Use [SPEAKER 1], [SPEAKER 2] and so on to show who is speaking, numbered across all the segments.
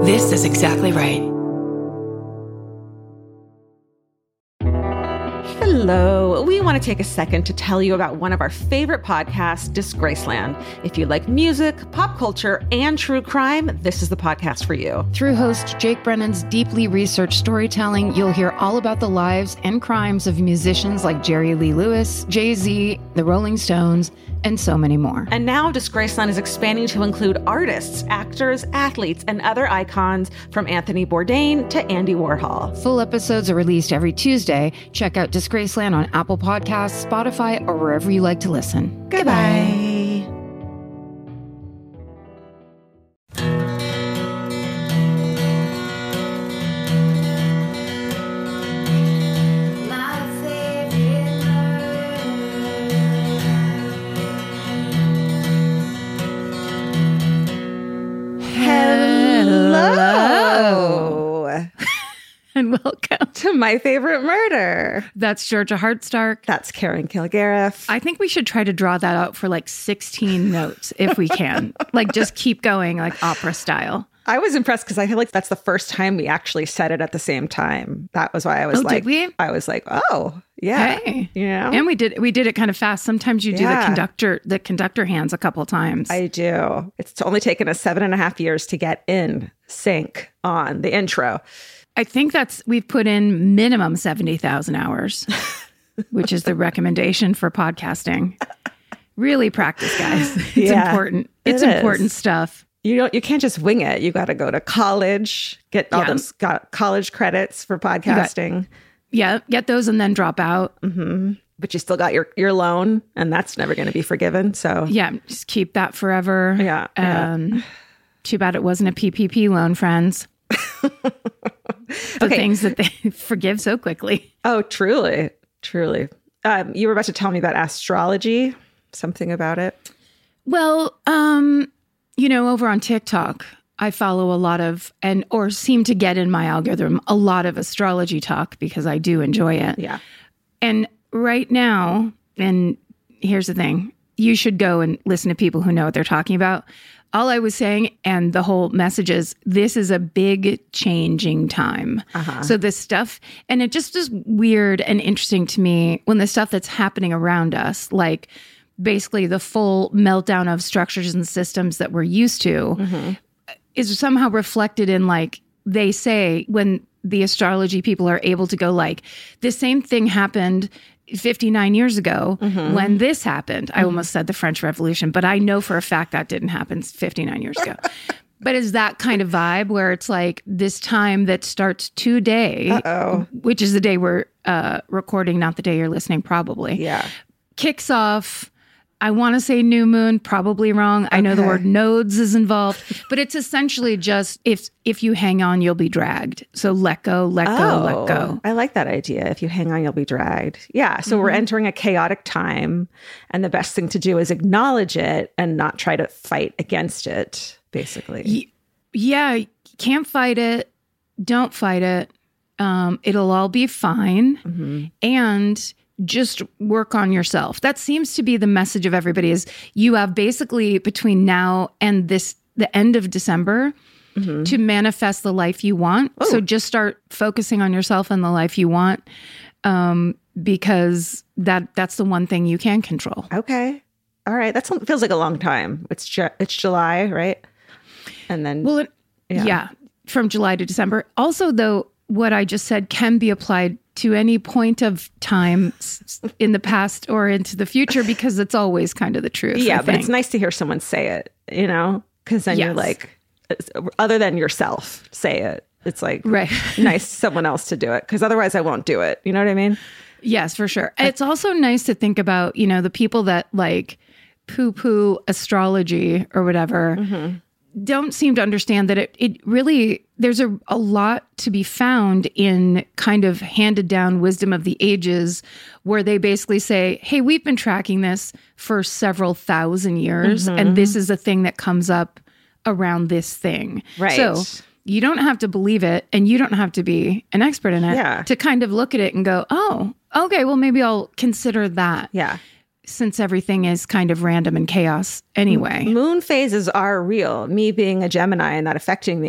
[SPEAKER 1] This is exactly right.
[SPEAKER 2] Hello. We want to take a second to tell you about one of our favorite podcasts, Disgraceland. If you like music, pop culture, and true crime, this is the podcast for you.
[SPEAKER 3] Through host Jake Brennan's deeply researched storytelling, you'll hear all about the lives and crimes of musicians like Jerry Lee Lewis, Jay-Z, the Rolling Stones, and so many more.
[SPEAKER 2] And now Disgraceland is expanding to include artists, actors, athletes, and other icons from Anthony Bourdain to Andy Warhol.
[SPEAKER 3] Full episodes are released every Tuesday. Check out Disgraceland on Apple Podcasts, Spotify, or wherever you like to listen.
[SPEAKER 2] Goodbye.
[SPEAKER 3] And welcome
[SPEAKER 2] To My Favorite Murder.
[SPEAKER 3] That's Georgia Hardstark.
[SPEAKER 2] That's Karen Kilgariff.
[SPEAKER 3] I think we should try to draw that out for like 16 notes if we can. Like just keep going like opera style.
[SPEAKER 2] I was impressed because I feel like that's the first time we actually said it at the same time. That was why I was like,
[SPEAKER 3] did we?
[SPEAKER 2] I was like, oh, yeah.
[SPEAKER 3] Hey.
[SPEAKER 2] You know?
[SPEAKER 3] And we did it kind of fast. Sometimes you do the conductor hands a couple times.
[SPEAKER 2] I do. It's only taken us 7.5 years to get in sync on the intro.
[SPEAKER 3] I think we've put in minimum 70,000 hours, which is the recommendation for podcasting. Really practice, guys. It's important. It's important stuff.
[SPEAKER 2] You can't just wing it. You got to go to college, get all those college credits for podcasting.
[SPEAKER 3] Get those and then drop out.
[SPEAKER 2] Mm-hmm. But you still got your loan, and that's never going to be forgiven. So
[SPEAKER 3] just keep that forever. Too bad it wasn't a PPP loan, friends. The things that they forgive so quickly.
[SPEAKER 2] Oh, truly. You were about to tell me about astrology, something about it.
[SPEAKER 3] Well, over on TikTok, I follow a lot of, or seem to get in my algorithm, a lot of astrology talk because I do enjoy it.
[SPEAKER 2] Yeah.
[SPEAKER 3] And right now, and here's the thing, you should go and listen to people who know what they're talking about. All I was saying, and the whole message is, this is a big changing time. So this stuff, and it just is weird and interesting to me when the stuff that's happening around us, like basically the full meltdown of structures and systems that we're used to, is somehow reflected in, like, they say when the astrology people are able to go like, the same thing happened 59 years ago when this happened. I almost said the French Revolution, but I know for a fact that didn't happen 59 years ago. But is that kind of vibe where it's like this time that starts today, which is the day we're recording, not the day you're listening, probably. Kicks off, I want to say new moon, probably wrong. I know the word nodes is involved, but it's essentially just if you hang on, you'll be dragged. So let go, let go.
[SPEAKER 2] I like that idea. If you hang on, you'll be dragged. Yeah. So we're entering a chaotic time, and the best thing to do is acknowledge it and not try to fight against it, basically.
[SPEAKER 3] You can't fight it. Don't fight it. It'll all be fine. And just work on yourself. That seems to be the message of everybody, is you have basically between now and the end of December to manifest the life you want. So just start focusing on yourself and the life you want, because that's the one thing you can control.
[SPEAKER 2] Okay. All right. That feels like a long time. It's July, right? And then
[SPEAKER 3] from July to December. Also, though, what I just said can be applied to any point of time in the past or into the future, because it's always kind of the truth.
[SPEAKER 2] Yeah, but it's nice to hear someone say it, because then you're like, other than yourself, say it. It's like nice someone else to do it, because otherwise I won't do it. You know what I mean?
[SPEAKER 3] Yes, for sure. It's also nice to think about, the people that like poo-poo astrology or whatever don't seem to understand that it really, there's a lot to be found in kind of handed down wisdom of the ages, where they basically say, hey, we've been tracking this for several thousand years, and this is a thing that comes up around this thing.
[SPEAKER 2] Right.
[SPEAKER 3] So you don't have to believe it, and you don't have to be an expert in it to kind of look at it and go, oh, okay, well, maybe I'll consider that.
[SPEAKER 2] Yeah.
[SPEAKER 3] Since everything is kind of random and chaos anyway.
[SPEAKER 2] Moon phases are real. Me being a Gemini and that affecting me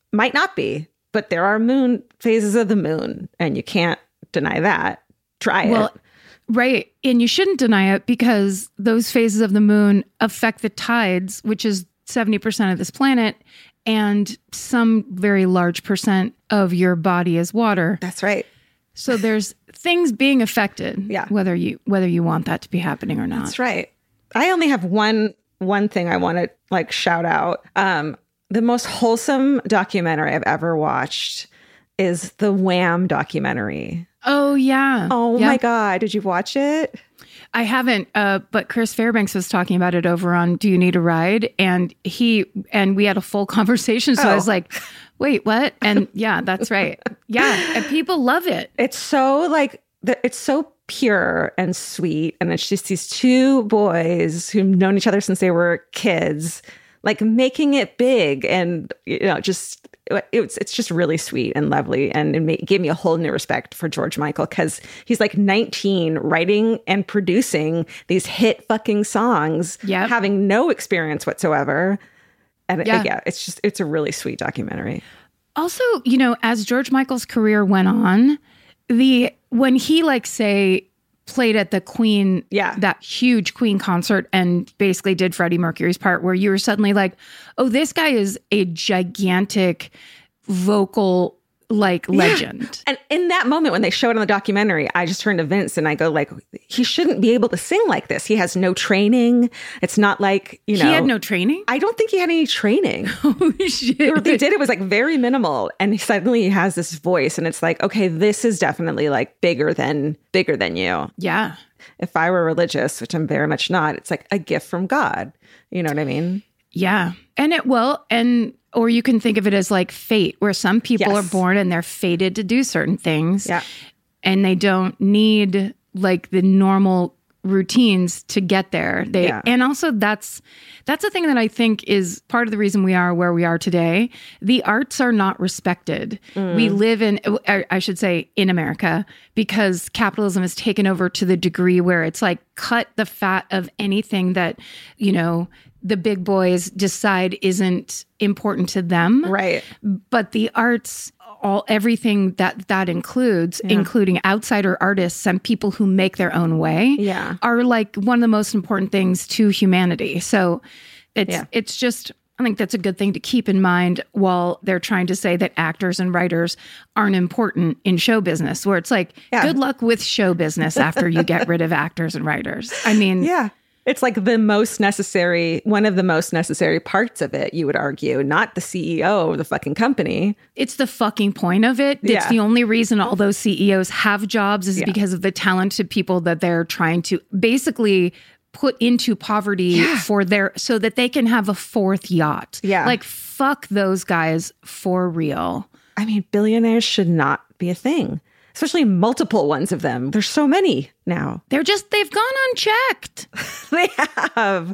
[SPEAKER 2] Might not be, but there are moon phases of the moon, and you can't deny that. Try it.
[SPEAKER 3] Right. And you shouldn't deny it because those phases of the moon affect the tides, which is 70% of this planet, and some very large percent of your body is water.
[SPEAKER 2] That's right.
[SPEAKER 3] So there's things being affected, whether you want that to be happening or not.
[SPEAKER 2] That's right. I only have one thing I want to like shout out. The most wholesome documentary I've ever watched is the Wham documentary.
[SPEAKER 3] Oh, yeah.
[SPEAKER 2] Oh, my God. Did you watch it?
[SPEAKER 3] I haven't, but Chris Fairbanks was talking about it over on Do You Need a Ride? And we had a full conversation. So I was like, wait, what? And yeah, that's right. Yeah. And people love it.
[SPEAKER 2] It's so like, it's so pure and sweet. And it's just these two boys who've known each other since they were kids, like making it big. And, just, it's just really sweet and lovely. And it gave me a whole new respect for George Michael because he's like 19 writing and producing these hit fucking songs, having no experience whatsoever. And it's a really sweet documentary.
[SPEAKER 3] Also, as George Michael's career went on, when he played at the Queen, that huge Queen concert and basically did Freddie Mercury's part where you were suddenly like, oh, this guy is a gigantic vocal legend.
[SPEAKER 2] And in that moment when they showed it on the documentary, I just turned to Vince and I go like, he shouldn't be able to sing like this. He has no training. It's not like,
[SPEAKER 3] He had no training?
[SPEAKER 2] I don't think he had any training.
[SPEAKER 3] Oh, shit.
[SPEAKER 2] What they did, it was like very minimal. And suddenly he has this voice and it's like, okay, this is definitely like bigger than you.
[SPEAKER 3] Yeah.
[SPEAKER 2] If I were religious, which I'm very much not, it's like a gift from God. You know what I mean?
[SPEAKER 3] Yeah. Or you can think of it as like fate, where some people are born and they're fated to do certain things.
[SPEAKER 2] Yeah.
[SPEAKER 3] And they don't need like the normal routines to get there. And also that's a thing that I think is part of the reason we are where we are today. The arts are not respected. We live I should say in America, because capitalism has taken over to the degree where it's like cut the fat of anything that, the big boys decide isn't important to them.
[SPEAKER 2] Right.
[SPEAKER 3] But the arts, everything that includes, including outsider artists and people who make their own way, are like one of the most important things to humanity. So it's just, I think that's a good thing to keep in mind while they're trying to say that actors and writers aren't important in show business, where it's like, good luck with show business after you get rid of actors and writers. I mean,
[SPEAKER 2] it's like one of the most necessary parts of it, you would argue, not the CEO of the fucking company.
[SPEAKER 3] It's the fucking point of it. It's the only reason all those CEOs have jobs is because of the talented people that they're trying to basically put into poverty so that they can have a fourth yacht.
[SPEAKER 2] Yeah.
[SPEAKER 3] Like, fuck those guys for real.
[SPEAKER 2] I mean, billionaires should not be a thing. Especially multiple ones of them. There's so many now.
[SPEAKER 3] They've gone unchecked.
[SPEAKER 2] They have.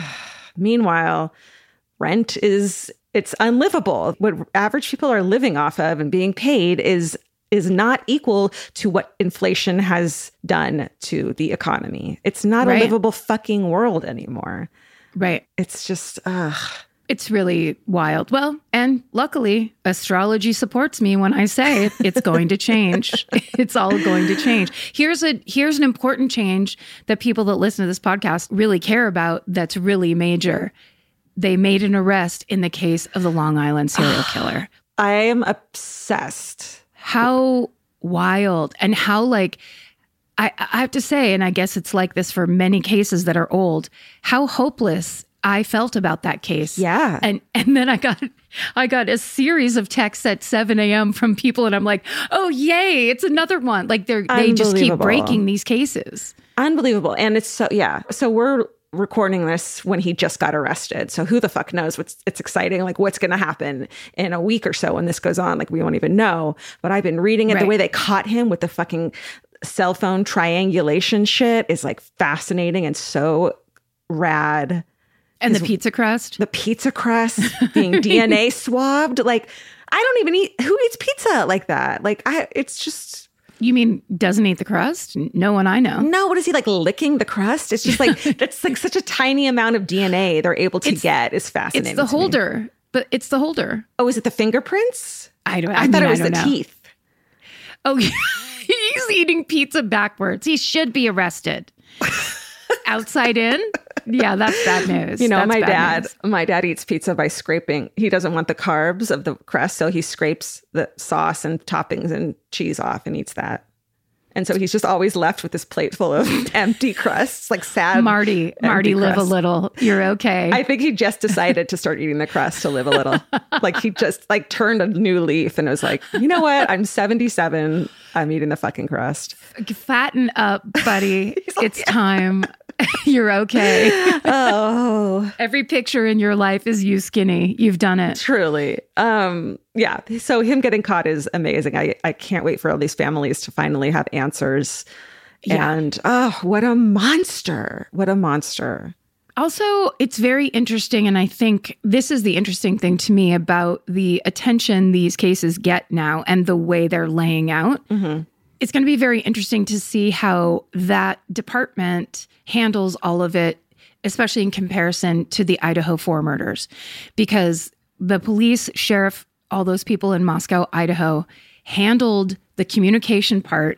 [SPEAKER 2] Meanwhile, rent it's unlivable. What average people are living off of and being paid is not equal to what inflation has done to the economy. It's not a livable fucking world anymore.
[SPEAKER 3] Right.
[SPEAKER 2] It's just,
[SPEAKER 3] It's really wild. Well, and luckily, astrology supports me when I say it's going to change. It's all going to change. Here's an important change that people that listen to this podcast really care about that's really major. They made an arrest in the case of the Long Island serial killer.
[SPEAKER 2] I am obsessed.
[SPEAKER 3] How wild. And how I have to say, and I guess it's like this for many cases that are old, how hopeless I felt about that case.
[SPEAKER 2] Yeah.
[SPEAKER 3] And then I got a series of texts at 7 a.m. from people and I'm like, oh, yay, it's another one. Like they just keep breaking these cases.
[SPEAKER 2] Unbelievable. And it's so we're recording this when he just got arrested. So who the fuck knows it's exciting. Like what's going to happen in a week or so when this goes on. Like we won't even know. But I've been reading it. The way they caught him with the fucking cell phone triangulation shit is like fascinating and so rad.
[SPEAKER 3] And the pizza crust?
[SPEAKER 2] The pizza crust being DNA swabbed. Like, I don't even who eats pizza like that? Like, it's just.
[SPEAKER 3] You mean doesn't eat the crust? No one I know.
[SPEAKER 2] No, what is he like licking the crust? It's just like, that's like such a tiny amount of DNA they're able to get is fascinating.
[SPEAKER 3] It's the holder. but it's the holder.
[SPEAKER 2] Oh, is it the fingerprints?
[SPEAKER 3] I
[SPEAKER 2] thought it was the teeth.
[SPEAKER 3] Oh, he's eating pizza backwards. He should be arrested. Outside in? Yeah, that's bad news.
[SPEAKER 2] You know,
[SPEAKER 3] That's
[SPEAKER 2] my dad eats pizza by scraping. He doesn't want the carbs of the crust, so he scrapes the sauce and toppings and cheese off and eats that. And so he's just always left with this plate full of empty crusts, like sad.
[SPEAKER 3] Marty, live a little. You're okay.
[SPEAKER 2] I think he just decided to start eating the crust to live a little. Like he just like turned a new leaf and was like, you know what? I'm 77. I'm eating the fucking crust.
[SPEAKER 3] Fatten up, buddy. It's time. You're okay.
[SPEAKER 2] Oh.
[SPEAKER 3] Every picture in your life is you skinny. You've done it.
[SPEAKER 2] Truly. Yeah. So him getting caught is amazing. I can't wait for all these families to finally have answers. Yeah. And what a monster. What a monster.
[SPEAKER 3] Also, it's very interesting. And I think this is the interesting thing to me about the attention these cases get now and the way they're laying out. Mm-hmm. It's going to be very interesting to see how that department handles all of it, especially in comparison to the Idaho 4 murders, because the police, sheriff, all those people in Moscow, Idaho, handled the communication part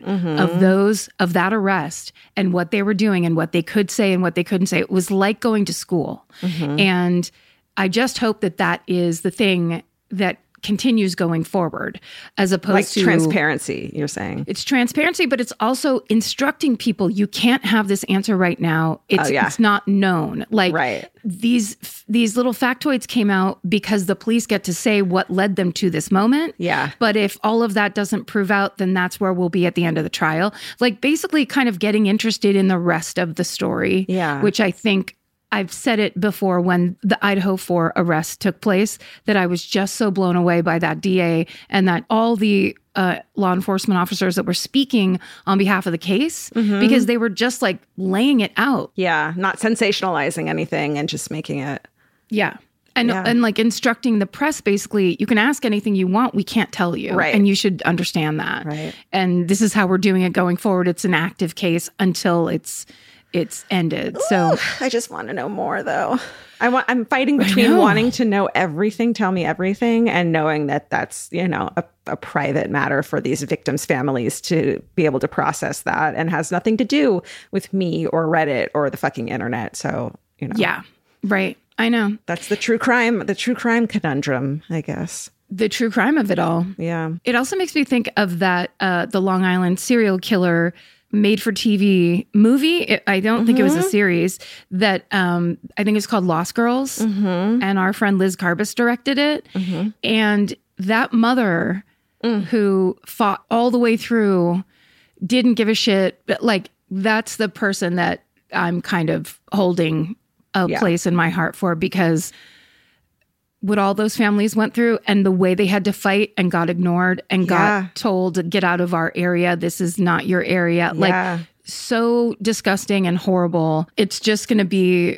[SPEAKER 3] of that arrest and what they were doing and what they could say and what they couldn't say. It was like going to school. Mm-hmm. And I just hope that that is the thing that continues going forward, as opposed to
[SPEAKER 2] transparency. You're saying
[SPEAKER 3] it's transparency, but it's also instructing people. You can't have this answer right now. It's not known. Like these little factoids came out because the police get to say what led them to this moment.
[SPEAKER 2] Yeah.
[SPEAKER 3] But if all of that doesn't prove out, then that's where we'll be at the end of the trial. Like basically kind of getting interested in the rest of the story.
[SPEAKER 2] Yeah.
[SPEAKER 3] Which I think I've said it before when the Idaho 4 arrest took place, that I was just so blown away by that DA and that all the law enforcement officers that were speaking on behalf of the case, because they were just like laying it out.
[SPEAKER 2] Yeah. Not sensationalizing anything and just making it.
[SPEAKER 3] Yeah. And like instructing the press, basically, you can ask anything you want. We can't tell you.
[SPEAKER 2] Right.
[SPEAKER 3] And you should understand that.
[SPEAKER 2] Right.
[SPEAKER 3] And this is how we're doing it going forward. It's an active case until it's ended. So
[SPEAKER 2] I just want to know more, though. I'm fighting between wanting to know everything, tell me everything, and knowing that that's, a private matter for these victims' families to be able to process that and has nothing to do with me or Reddit or the fucking internet. So,
[SPEAKER 3] Yeah, right. I know.
[SPEAKER 2] That's the true crime conundrum, I guess.
[SPEAKER 3] The true crime of it all.
[SPEAKER 2] Yeah.
[SPEAKER 3] It also makes me think of that, the Long Island serial killer made-for-TV movie. I don't think it was a series that I think it's called Lost Girls, and our friend Liz Carbus directed it. And that mother who fought all the way through, didn't give a shit, but like that's the person that I'm kind of holding a place in my heart for, because what all those families went through and the way they had to fight and got ignored and got told to get out of our area. This is not your area. Like so disgusting and horrible. It's just going to be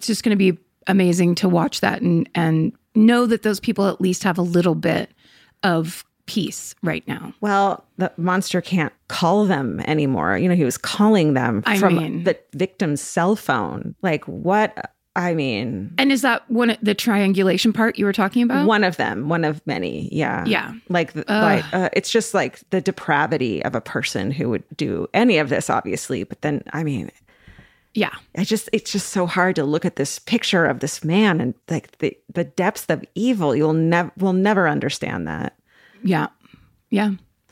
[SPEAKER 3] amazing to watch that and know that those people at least have a little bit of peace right now.
[SPEAKER 2] Well, the monster can't call them anymore. He was calling them from the victim's cell phone. Like what? I mean...
[SPEAKER 3] And is that the triangulation part you were talking about?
[SPEAKER 2] One of them, one of many, yeah.
[SPEAKER 3] Yeah.
[SPEAKER 2] It's just like the depravity of a person who would do any of this, obviously. But then, I mean...
[SPEAKER 3] Yeah.
[SPEAKER 2] It's just so hard to look at this picture of this man and like the depths of evil. We'll never understand that.
[SPEAKER 3] Yeah. Yeah.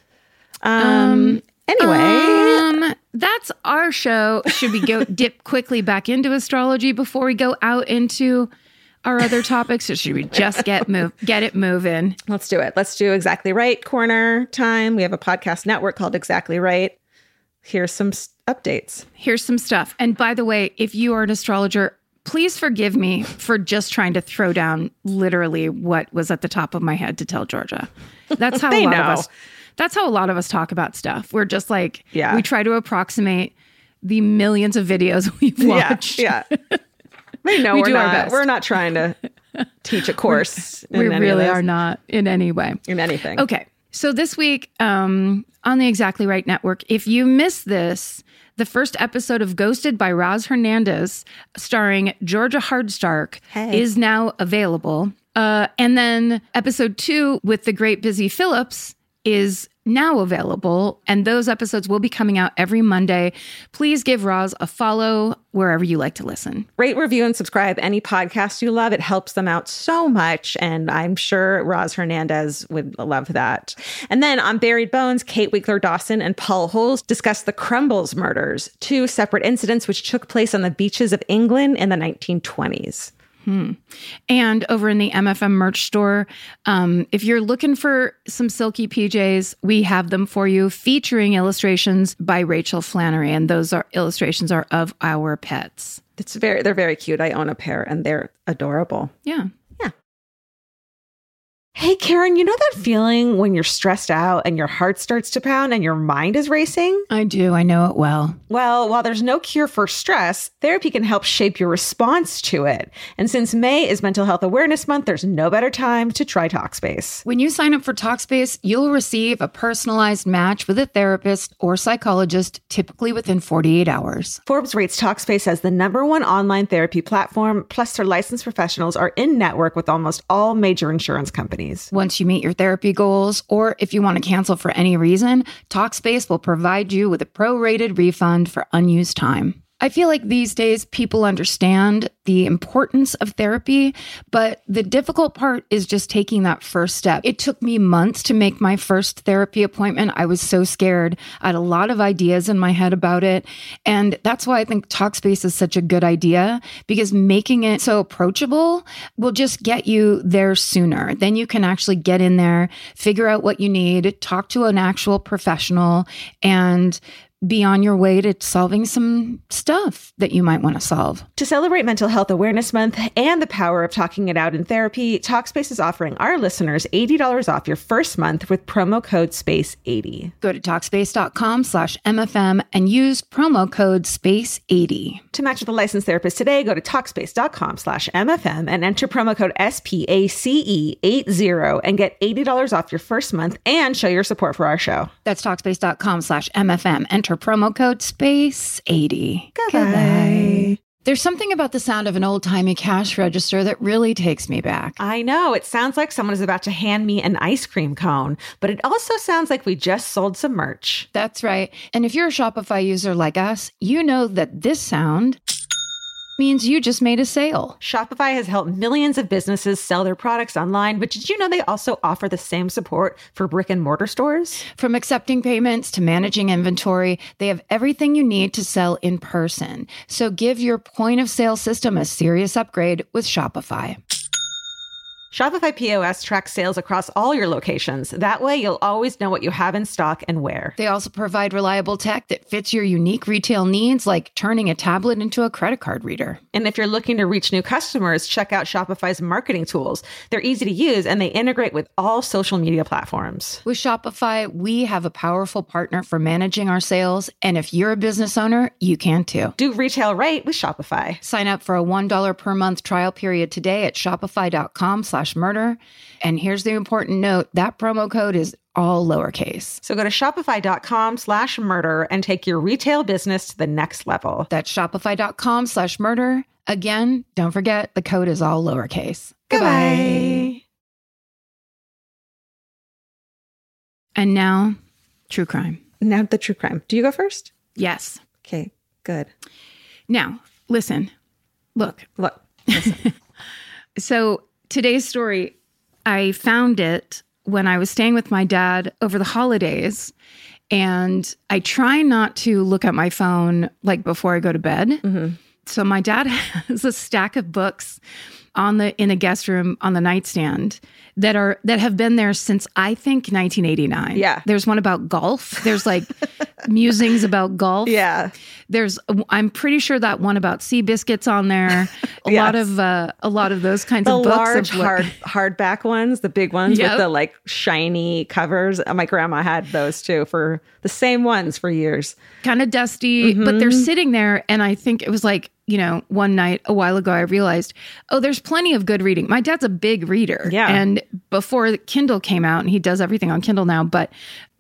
[SPEAKER 2] Anyway...
[SPEAKER 3] That's our show. Should we go dip quickly back into astrology before we go out into our other topics, or should we just get it moving?
[SPEAKER 2] Let's do it. Let's do Exactly Right corner time. We have a podcast network called Exactly Right. Here's some updates.
[SPEAKER 3] Here's some stuff. And by the way, if you are an astrologer, please forgive me for just trying to throw down literally what was at the top of my head to tell Georgia. That's how That's how a lot of us talk about stuff. We're just like, we try to approximate the millions of videos we've watched.
[SPEAKER 2] Yeah. They know we're our best. We're not trying to teach a course.
[SPEAKER 3] We really are not in any way.
[SPEAKER 2] In anything.
[SPEAKER 3] Okay. So this week on the Exactly Right Network, if you missed this, the first episode of Ghosted by Raz Hernandez, starring Georgia Hardstark, is now available. And then episode 2 with the great Busy Phillips is now available, and those episodes will be coming out every Monday. Please give Roz a follow wherever you like to listen.
[SPEAKER 2] Rate, review, and subscribe any podcast you love. It helps them out so much, and I'm sure Roz Hernandez would love that. And then on Buried Bones, Kate Winkler-Dawson and Paul Holes discuss the Crumbles murders, 2 separate incidents which took place on the beaches of England in the 1920s.
[SPEAKER 3] And over in the MFM merch store, if you're looking for some silky PJs, we have them for you, featuring illustrations by Rachel Flannery. And those illustrations are of our pets.
[SPEAKER 2] They're very cute. I own a pair and they're adorable.
[SPEAKER 3] Yeah.
[SPEAKER 2] Hey, Karen, you know that feeling when you're stressed out and your heart starts to pound and your mind is racing?
[SPEAKER 3] I do. I know it well.
[SPEAKER 2] Well, while there's no cure for stress, therapy can help shape your response to it. And since May is Mental Health Awareness Month, there's no better time to try Talkspace.
[SPEAKER 3] When you sign up for Talkspace, you'll receive a personalized match with a therapist or psychologist, typically within 48 hours.
[SPEAKER 2] Forbes rates Talkspace as the #1 online therapy platform, plus their licensed professionals are in network with almost all major insurance companies.
[SPEAKER 3] Once you meet your therapy goals, or if you want to cancel for any reason, Talkspace will provide you with a prorated refund for unused time. I feel like these days people understand the importance of therapy, but the difficult part is just taking that first step. It took me months to make my first therapy appointment. I was so scared. I had a lot of ideas in my head about it. And that's why I think Talkspace is such a good idea, because making it so approachable will just get you there sooner. Then you can actually get in there, figure out what you need, talk to an actual professional, and be on your way to solving some stuff that you might want to solve.
[SPEAKER 2] To celebrate Mental Health Awareness Month and the power of talking it out in therapy, Talkspace is offering our listeners $80 off your first month with promo code SPACE80.
[SPEAKER 3] Go to Talkspace.com/MFM and use promo code SPACE80.
[SPEAKER 2] To match with a licensed therapist today, go to Talkspace.com/MFM and enter promo code SPACE80 and get $80 off your first month and show your support for our show.
[SPEAKER 3] That's Talkspace.com/MFM. Enter promo code SPACE80.
[SPEAKER 2] Goodbye.
[SPEAKER 3] There's something about the sound of an old-timey cash register that really takes me back.
[SPEAKER 2] I know. It sounds like someone is about to hand me an ice cream cone, but it also sounds like we just sold some merch.
[SPEAKER 3] That's right. And if you're a Shopify user like us, you know that this sound means you just made a sale.
[SPEAKER 2] Shopify has helped millions of businesses sell their products online, but did you know they also offer the same support for brick and mortar stores?
[SPEAKER 3] From accepting payments to managing inventory, they have everything you need to sell in person. So give your point of sale system a serious upgrade with Shopify.
[SPEAKER 2] Shopify POS tracks sales across all your locations. That way, you'll always know what you have in stock and where.
[SPEAKER 3] They also provide reliable tech that fits your unique retail needs, like turning a tablet into a credit card reader.
[SPEAKER 2] And if you're looking to reach new customers, check out Shopify's marketing tools. They're easy to use, and they integrate with all social media platforms.
[SPEAKER 3] With Shopify, we have a powerful partner for managing our sales. And if you're a business owner, you can too.
[SPEAKER 2] Do retail right with Shopify.
[SPEAKER 3] Sign up for a $1 per month trial period today at shopify.com/murder. And here's the important note, that promo code is all lowercase.
[SPEAKER 2] So go to shopify.com/murder and take your retail business to the next level.
[SPEAKER 3] That's shopify.com/murder. Again, don't forget, the code is all lowercase.
[SPEAKER 2] Goodbye.
[SPEAKER 3] And now, true crime.
[SPEAKER 2] Now the true crime. Do you go first?
[SPEAKER 3] Yes.
[SPEAKER 2] Okay, good.
[SPEAKER 3] Now, listen. Look.
[SPEAKER 2] Listen.
[SPEAKER 3] So today's story, I found it when I was staying with my dad over the holidays, and I try not to look at my phone like before I go to bed. Mm-hmm. So my dad has a stack of books in the guest room on the nightstand that have been there since I think 1989.
[SPEAKER 2] Yeah.
[SPEAKER 3] There's one about golf. There's like musings about golf.
[SPEAKER 2] Yeah.
[SPEAKER 3] I'm pretty sure that one about Seabiscuits on there. A lot of those kinds of books.
[SPEAKER 2] The large hardback ones, the big ones with the like shiny covers. My grandma had those too, for the same ones for years.
[SPEAKER 3] Kind of dusty, but they're sitting there. And I think it was like, one night a while ago, I realized, there's plenty of good reading. My dad's a big reader.
[SPEAKER 2] Yeah.
[SPEAKER 3] And before Kindle came out, and he does everything on Kindle now, but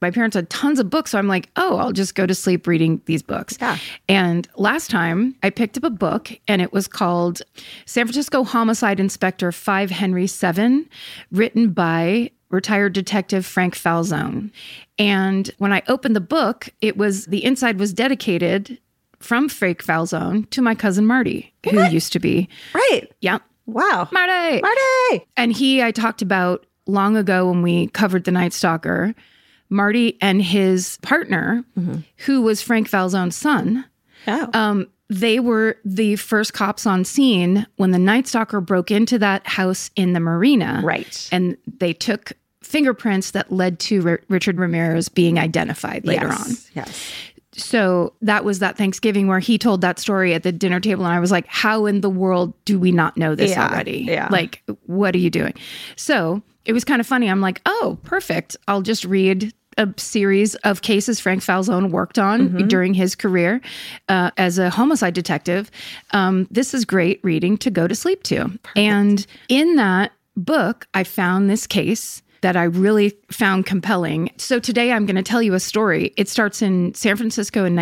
[SPEAKER 3] my parents had tons of books. So I'm like, oh, I'll just go to sleep reading these books.
[SPEAKER 2] Yeah.
[SPEAKER 3] And last time I picked up a book and it was called San Francisco Homicide Inspector 5 Henry 7, written by retired detective Frank Falzone. And when I opened the book, the inside was dedicated from Frank Falzone to my cousin Marty, who used to be.
[SPEAKER 2] Right.
[SPEAKER 3] Yep.
[SPEAKER 2] Wow.
[SPEAKER 3] Marty.
[SPEAKER 2] Marty.
[SPEAKER 3] And I talked about long ago when we covered The Night Stalker, Marty and his partner, who was Frank Falzone's son.
[SPEAKER 2] Oh.
[SPEAKER 3] They were the first cops on scene when the Night Stalker broke into that house in the marina.
[SPEAKER 2] Right.
[SPEAKER 3] And they took fingerprints that led to Richard Ramirez being identified later on.
[SPEAKER 2] Yes.
[SPEAKER 3] So that was that Thanksgiving where he told that story at the dinner table. And I was like, how in the world do we not know this already?
[SPEAKER 2] Yeah.
[SPEAKER 3] Like, what are you doing? So it was kind of funny. I'm like, oh, perfect. I'll just read a series of cases Frank Falzone worked on during his career as a homicide detective. This is great reading to go to sleep to. Perfect. And in that book, I found this case that I really found compelling. So today I'm going to tell you a story. It starts in San Francisco in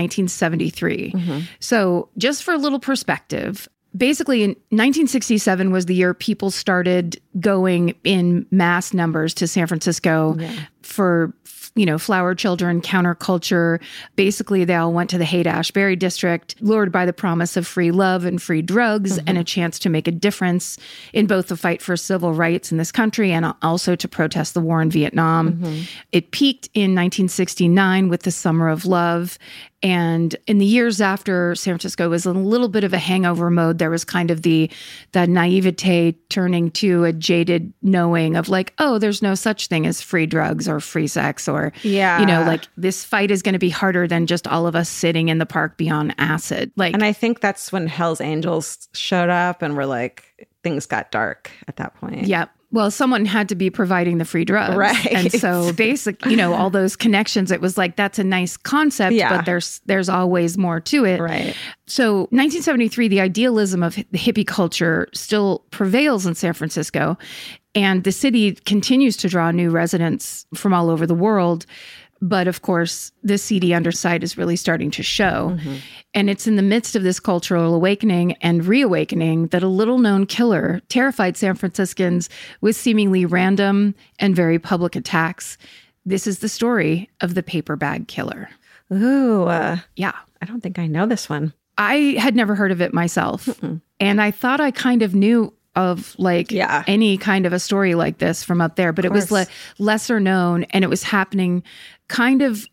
[SPEAKER 3] 1973. So just for a little perspective, basically in 1967 was the year people started going in mass numbers to San Francisco for flower children, counterculture. Basically, they all went to the Haight-Ashbury district, lured by the promise of free love and free drugs and a chance to make a difference in both the fight for civil rights in this country and also to protest the war in Vietnam. It peaked in 1969 with the Summer of Love. And in the years after, San Francisco was in a little bit of a hangover mode. There was kind of the naivete turning to a jaded knowing of like, oh, there's no such thing as free drugs or free sex or, like this fight is going to be harder than just all of us sitting in the park beyond acid.
[SPEAKER 2] And I think that's when Hell's Angels showed up and were like, things got dark at that point.
[SPEAKER 3] Yep. Well, someone had to be providing the free drugs.
[SPEAKER 2] Right.
[SPEAKER 3] And so all those connections, it was like, that's a nice concept, but there's always more to it.
[SPEAKER 2] Right.
[SPEAKER 3] So 1973, the idealism of the hippie culture still prevails in San Francisco. And the city continues to draw new residents from all over the world. But of course, the seedy underside is really starting to show. And it's in the midst of this cultural awakening and reawakening that a little-known killer terrified San Franciscans with seemingly random and very public attacks. This is the story of the paper bag killer.
[SPEAKER 2] Ooh.
[SPEAKER 3] Yeah.
[SPEAKER 2] I don't think I know this one.
[SPEAKER 3] I had never heard of it myself. And I thought I kind of knew of any kind of a story like this from up there, but it was lesser known and it was happening kind of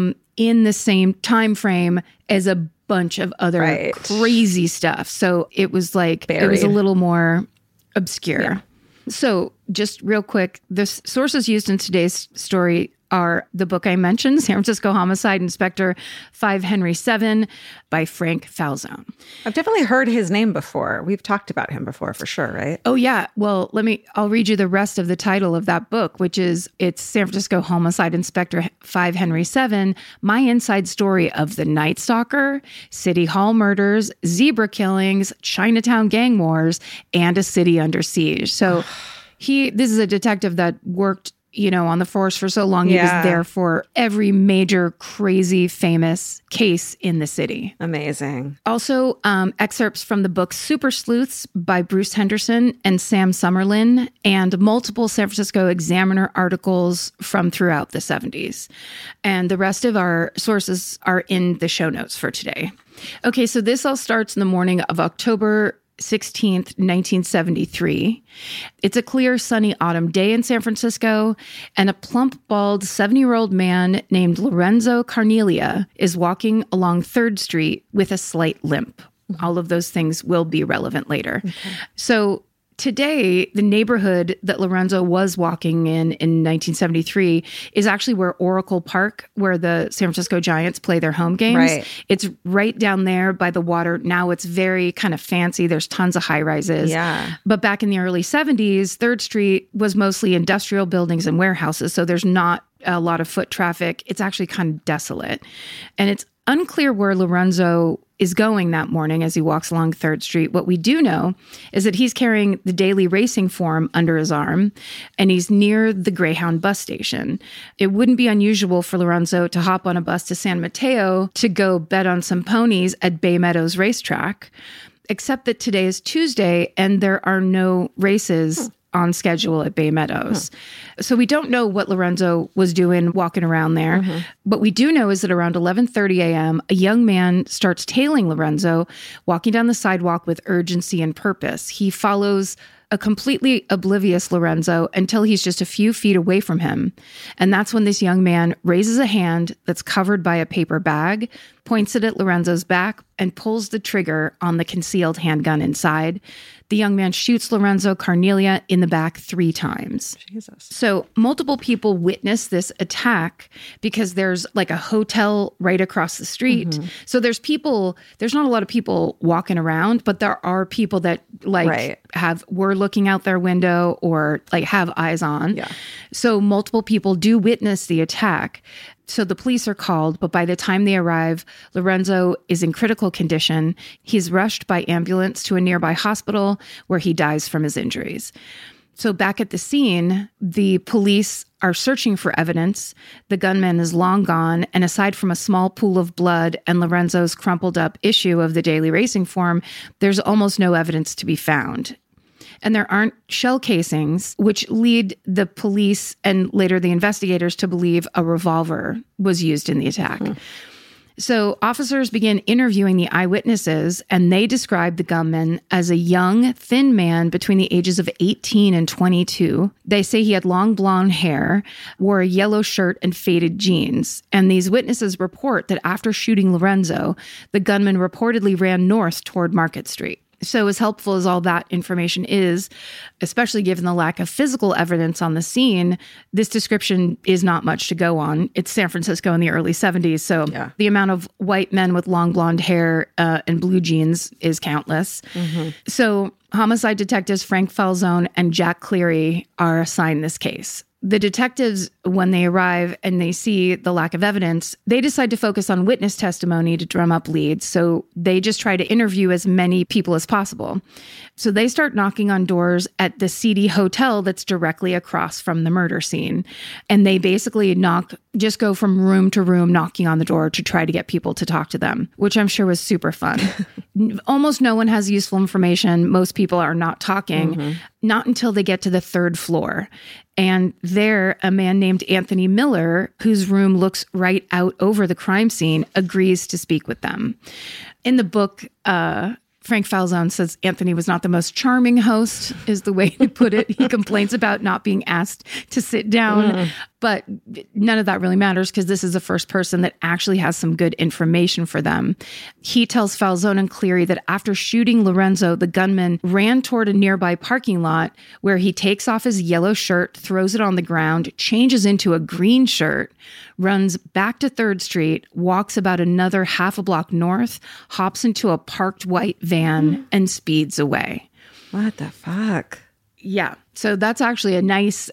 [SPEAKER 3] in the same time frame as a bunch of other crazy stuff. So it was like, it was a little more obscure. Yeah. So just real quick, the sources used in today's story are the book I mentioned, San Francisco Homicide Inspector 5 Henry 7 by Frank Falzone.
[SPEAKER 2] I've definitely heard his name before. We've talked about him before for sure, right?
[SPEAKER 3] Oh, yeah. Well, I'll read you the rest of the title of that book, which is it's San Francisco Homicide Inspector 5 Henry 7, My Inside Story of the Night Stalker, City Hall Murders, Zebra Killings, Chinatown Gang Wars, and A City Under Siege. So this is a detective that worked on the force for so long. He was there for every major, crazy, famous case in the city.
[SPEAKER 2] Amazing.
[SPEAKER 3] Also, excerpts from the book Super Sleuths by Bruce Henderson and Sam Summerlin, and multiple San Francisco Examiner articles from throughout the 70s. And the rest of our sources are in the show notes for today. Okay, so this all starts in the morning of October 16th, 1973. It's a clear, sunny autumn day in San Francisco, and a plump, bald 70-year-old man named Lorenzo Carnelia is walking along 3rd Street with a slight limp. All of those things will be relevant later. Okay. So today, the neighborhood that Lorenzo was walking in 1973 is actually where Oracle Park, where the San Francisco Giants play their home games.
[SPEAKER 2] Right.
[SPEAKER 3] It's right down there by the water. Now it's very kind of fancy. There's tons of high rises.
[SPEAKER 2] Yeah.
[SPEAKER 3] But back in the early 70s, 3rd Street was mostly industrial buildings and warehouses. So there's not a lot of foot traffic. It's actually kind of desolate. And it's unclear where Lorenzo is going that morning as he walks along 3rd Street. What we do know is that he's carrying the daily racing form under his arm, and he's near the Greyhound bus station. It wouldn't be unusual for Lorenzo to hop on a bus to San Mateo to go bet on some ponies at Bay Meadows Racetrack, except that today is Tuesday and there are no races on schedule at Bay Meadows. So we don't know what Lorenzo was doing walking around there. What we do know is that around 11:30 a.m., a young man starts tailing Lorenzo, walking down the sidewalk with urgency and purpose. He follows a completely oblivious Lorenzo until he's just a few feet away from him. And that's when this young man raises a hand that's covered by a paper bag, points it at Lorenzo's back, and pulls the trigger on the concealed handgun inside. The young man shoots Lorenzo Carnelia in the back 3 times.
[SPEAKER 2] Jesus.
[SPEAKER 3] So multiple people witness this attack because there's like a hotel right across the street. So there's not a lot of people walking around, but there are people that were looking out their window or like have eyes on.
[SPEAKER 2] Yeah.
[SPEAKER 3] So multiple people do witness the attack. So the police are called, but by the time they arrive, Lorenzo is in critical condition. He's rushed by ambulance to a nearby hospital where he dies from his injuries. So back at the scene, the police are searching for evidence. The gunman is long gone, and aside from a small pool of blood and Lorenzo's crumpled up issue of the daily racing form, there's almost no evidence to be found. And there aren't shell casings, which lead the police and later the investigators to believe a revolver was used in the attack. So officers begin interviewing the eyewitnesses, and they describe the gunman as a young, thin man between the ages of 18 and 22. They say he had long blonde hair, wore a yellow shirt and faded jeans. And these witnesses report that after shooting Lorenzo, the gunman reportedly ran north toward Market Street. So as helpful as all that information is, especially given the lack of physical evidence on the scene, this description is not much to go on. It's San Francisco in the early 70s, so the amount of white men with long blonde hair and blue jeans is countless. So homicide detectives Frank Falzone and Jack Cleary are assigned this case. The detectives, when they arrive and they see the lack of evidence, they decide to focus on witness testimony to drum up leads. So they just try to interview as many people as possible. So they start knocking on doors at the seedy hotel that's directly across from the murder scene. And they basically just go from room to room knocking on the door to try to get people to talk to them, which I'm sure was super fun. Almost no one has useful information. Most people are not talking, not until they get to the 3rd floor. And there, a man named Anthony Miller, whose room looks right out over the crime scene, agrees to speak with them. In the book, Frank Falzone says Anthony was not the most charming host, is the way to put it. He complains about not being asked to sit down. But none of that really matters because this is the first person that actually has some good information for them. He tells Falzone and Cleary that after shooting Lorenzo, the gunman ran toward a nearby parking lot where he takes off his yellow shirt, throws it on the ground, changes into a green shirt, runs back to 3rd Street, walks about another half a block north, hops into a parked white van, and speeds away.
[SPEAKER 2] What the fuck?
[SPEAKER 3] Yeah. So that's actually a nice,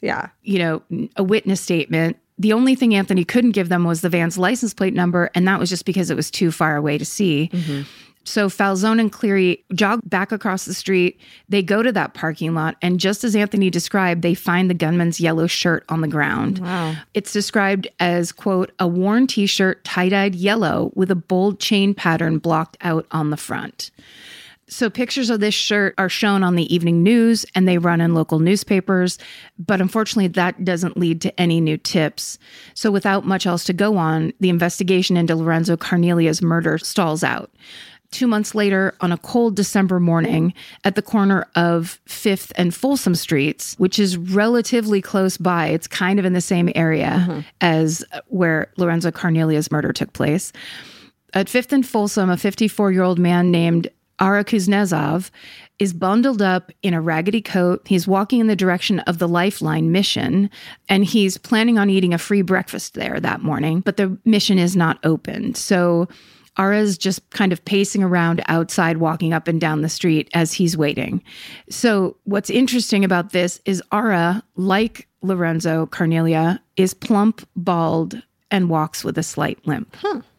[SPEAKER 3] a witness statement. The only thing Anthony couldn't give them was the van's license plate number, and that was just because it was too far away to see. So Falzone and Cleary jog back across the street. They go to that parking lot, and just as Anthony described, they find the gunman's yellow shirt on the ground.
[SPEAKER 2] Wow.
[SPEAKER 3] It's described as, quote, a worn T-shirt tie-dyed yellow with a bold chain pattern blocked out on the front. So pictures of this shirt are shown on the evening news and they run in local newspapers, but unfortunately that doesn't lead to any new tips. So without much else to go on, the investigation into Lorenzo Carnelia's murder stalls out. 2 months later, on a cold December morning at the corner of 5th and Folsom Streets, which is relatively close by, it's kind of in the same area as where Lorenzo Carnelia's murder took place. At 5th and Folsom, a 54-year-old man named Ara Kuznetsov is bundled up in a raggedy coat. He's walking in the direction of the Lifeline mission, and he's planning on eating a free breakfast there that morning, but the mission is not open. So Ara's just kind of pacing around outside, walking up and down the street as he's waiting. So what's interesting about this is Ara, like Lorenzo Carnelia, is plump, bald, and walks with a slight limp.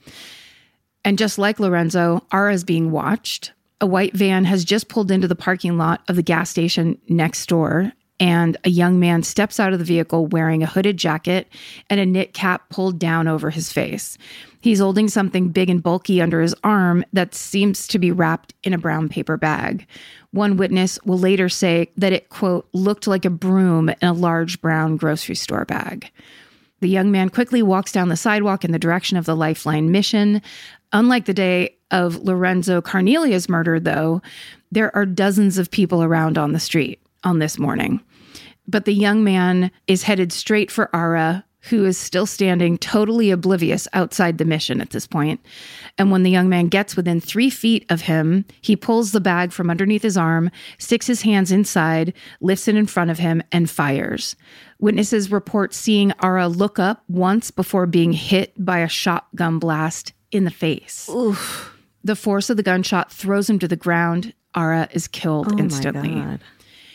[SPEAKER 3] And just like Lorenzo, Ara is being watched. A white van has just pulled into the parking lot of the gas station next door, and a young man steps out of the vehicle wearing a hooded jacket and a knit cap pulled down over his face. He's holding something big and bulky under his arm that seems to be wrapped in a brown paper bag. One witness will later say that it, quote, looked like a broom in a large brown grocery store bag. The young man quickly walks down the sidewalk in the direction of the Lifeline mission. Unlike the day of Lorenzo Carnelia's murder, though, there are dozens of people around on the street on this morning. But the young man is headed straight for Ara, who is still standing totally oblivious outside the mission at this point. And when the young man gets within 3 feet of him, he pulls the bag from underneath his arm, sticks his hands inside, lifts it in front of him, and fires. Witnesses report seeing Ara look up once before being hit by a shotgun blast in the face.
[SPEAKER 2] Oof.
[SPEAKER 3] The force of the gunshot throws him to the ground. Ara is killed instantly.
[SPEAKER 2] My God.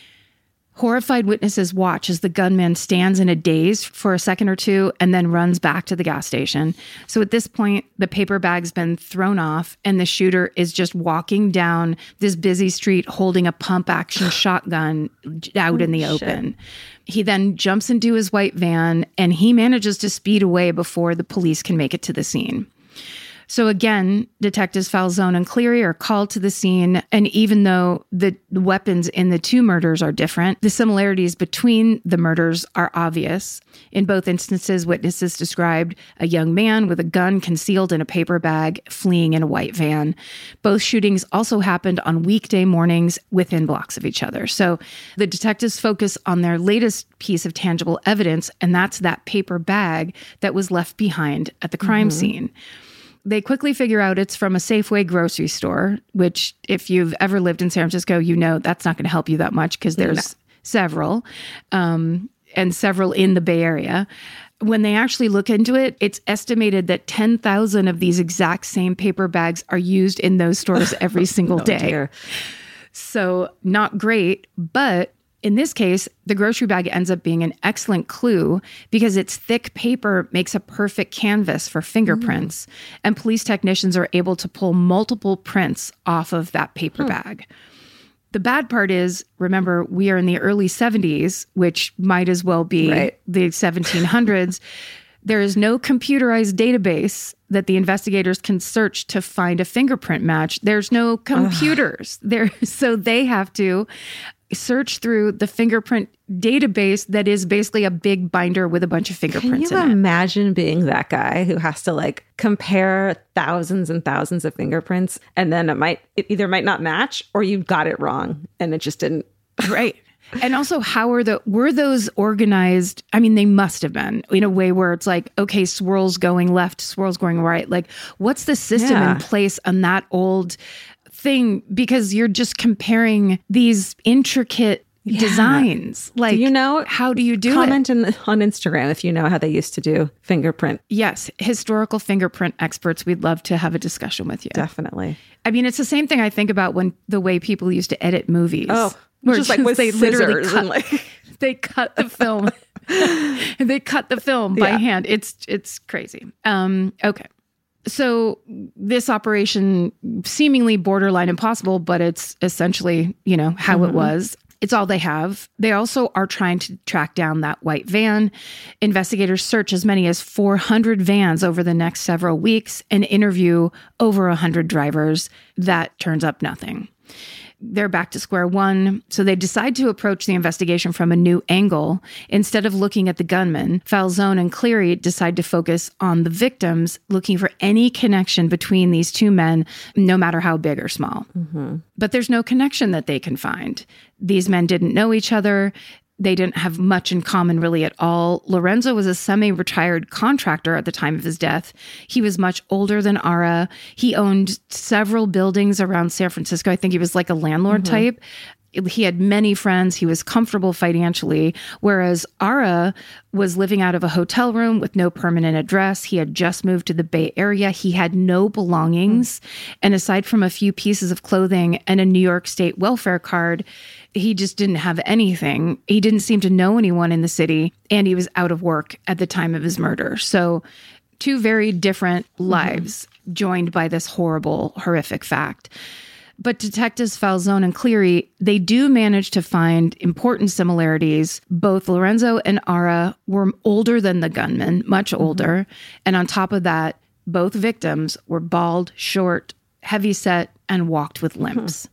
[SPEAKER 3] Horrified witnesses watch as the gunman stands in a daze for a second or two and then runs back to the gas station. So at this point, the paper bag's been thrown off and the shooter is just walking down this busy street holding a pump-action shotgun out in the open. He then jumps into his white van and he manages to speed away before the police can make it to the scene. So again, Detectives Falzone and Cleary are called to the scene, and even though the weapons in the two murders are different, the similarities between the murders are obvious. In both instances, witnesses described a young man with a gun concealed in a paper bag fleeing in a white van. Both shootings also happened on weekday mornings within blocks of each other. So the detectives focus on their latest piece of tangible evidence, and that's that paper bag that was left behind at the crime scene. They quickly figure out it's from a Safeway grocery store, which if you've ever lived in San Francisco, you know that's not going to help you that much because there's several, and several in the Bay Area. When they actually look into it, it's estimated that 10,000 of these exact same paper bags are used in those stores every single day. Dear. So not great, but in this case, the grocery bag ends up being an excellent clue because its thick paper makes a perfect canvas for fingerprints, and police technicians are able to pull multiple prints off of that paper bag. The bad part is, remember, we are in the early 70s, which might as well be the 1700s. There is no computerized database that the investigators can search to find a fingerprint match. There's no computers there, so they have to search through the fingerprint database that is basically a big binder with a bunch of fingerprints in it.
[SPEAKER 2] Can you imagine being that guy who has to like compare thousands and thousands of fingerprints, and then it either might not match or you got it wrong and it just didn't.
[SPEAKER 3] Right. And also, were those organized? I mean, they must have been in a way where it's like, okay, swirls going left, swirls going right. Like, what's the system in place on that old thing? Because you're just comparing these intricate designs. Like,
[SPEAKER 2] do you know,
[SPEAKER 3] how do you do
[SPEAKER 2] comment
[SPEAKER 3] it?
[SPEAKER 2] on Instagram if you know how they used to do fingerprint.
[SPEAKER 3] Yes, historical fingerprint experts. We'd love to have a discussion with you.
[SPEAKER 2] Definitely.
[SPEAKER 3] I mean, it's the same thing I think about when the way people used to edit movies.
[SPEAKER 2] Oh, just like with they literally cut,
[SPEAKER 3] and like they cut the film. And they cut the film by hand. It's crazy. Okay. So this operation seemingly borderline impossible, but it's essentially, how it was. It's all they have. They also are trying to track down that white van. Investigators search as many as 400 vans over the next several weeks and interview over 100 drivers. That turns up nothing. They're back to square one, so they decide to approach the investigation from a new angle. Instead of looking at the gunman, Falzone and Cleary decide to focus on the victims, looking for any connection between these two men, no matter how big or small. But there's no connection that they can find. These men didn't know each other. They didn't have much in common really at all. Lorenzo was a semi-retired contractor at the time of his death. He was much older than Ara. He owned several buildings around San Francisco. I think he was like a landlord type. He had many friends. He was comfortable financially, whereas Ara was living out of a hotel room with no permanent address. He had just moved to the Bay Area. He had no belongings. And aside from a few pieces of clothing and a New York State welfare card, he just didn't have anything. He didn't seem to know anyone in the city, and he was out of work at the time of his murder. So 2 very different lives joined by this horrible, horrific fact. But Detectives Falzone and Cleary, they do manage to find important similarities. Both Lorenzo and Ara were older than the gunman, much older. And on top of that, both victims were bald, short, heavyset, and walked with limps.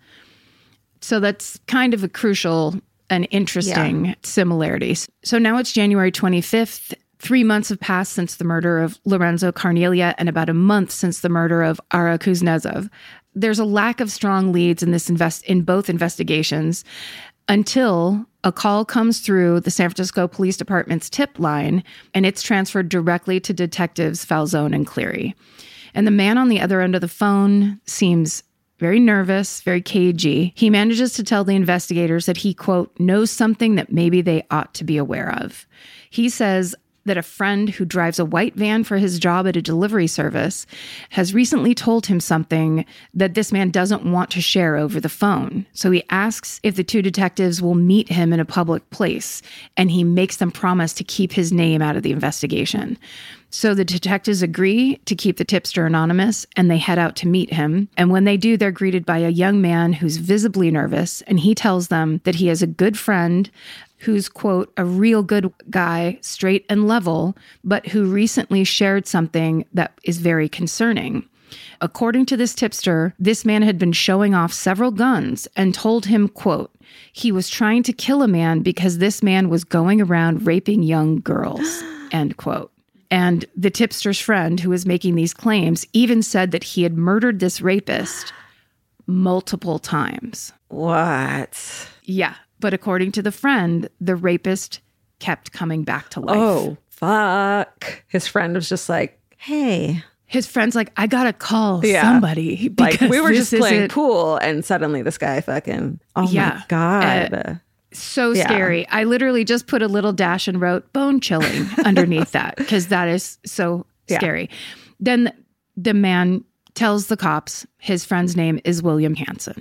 [SPEAKER 3] So that's kind of a crucial and interesting similarities. So now it's January 25th. 3 months have passed since the murder of Lorenzo Carnaglia and about a month since the murder of Ara Kuznetsov. There's a lack of strong leads in both investigations until a call comes through the San Francisco Police Department's tip line, and it's transferred directly to Detectives Falzone and Cleary. And the man on the other end of the phone seems very nervous, very cagey. He manages to tell the investigators that he, quote, knows something that maybe they ought to be aware of. He says that a friend who drives a white van for his job at a delivery service has recently told him something that this man doesn't want to share over the phone. So he asks if the 2 detectives will meet him in a public place, and he makes them promise to keep his name out of the investigation. So the detectives agree to keep the tipster anonymous, and they head out to meet him. And when they do, they're greeted by a young man who's visibly nervous, and he tells them that he has a good friend who's, quote, a real good guy, straight and level, but who recently shared something that is very concerning. According to this tipster, this man had been showing off several guns and told him, quote, he was trying to kill a man because this man was going around raping young girls, end quote. And the tipster's friend who was making these claims even said that he had murdered this rapist multiple times.
[SPEAKER 2] What?
[SPEAKER 3] Yeah. But according to the friend, the rapist kept coming back to life.
[SPEAKER 2] Oh, fuck. His friend was just like, hey.
[SPEAKER 3] His friend's like, I gotta call somebody.
[SPEAKER 2] Like, we were just playing pool, and suddenly this guy fucking, oh my God.
[SPEAKER 3] So scary. I literally just put a little dash and wrote bone chilling underneath that, because that is so scary. Then the man tells the cops his friend's name is William Hansen.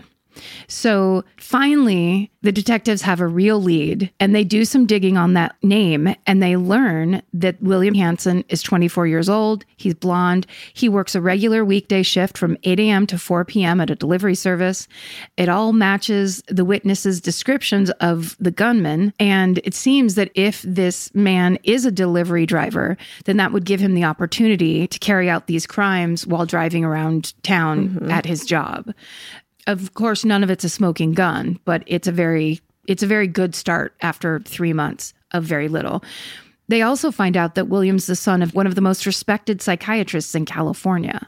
[SPEAKER 3] So finally, the detectives have a real lead, and they do some digging on that name, and they learn that William Hansen is 24 years old. He's blonde. He works a regular weekday shift from 8 a.m. to 4 p.m. at a delivery service. It all matches the witnesses' descriptions of the gunman, and it seems that if this man is a delivery driver, then that would give him the opportunity to carry out these crimes while driving around town at his job. Of course, none of it's a smoking gun, but it's a very good start after 3 months of very little. They also find out that William's the son of one of the most respected psychiatrists in California.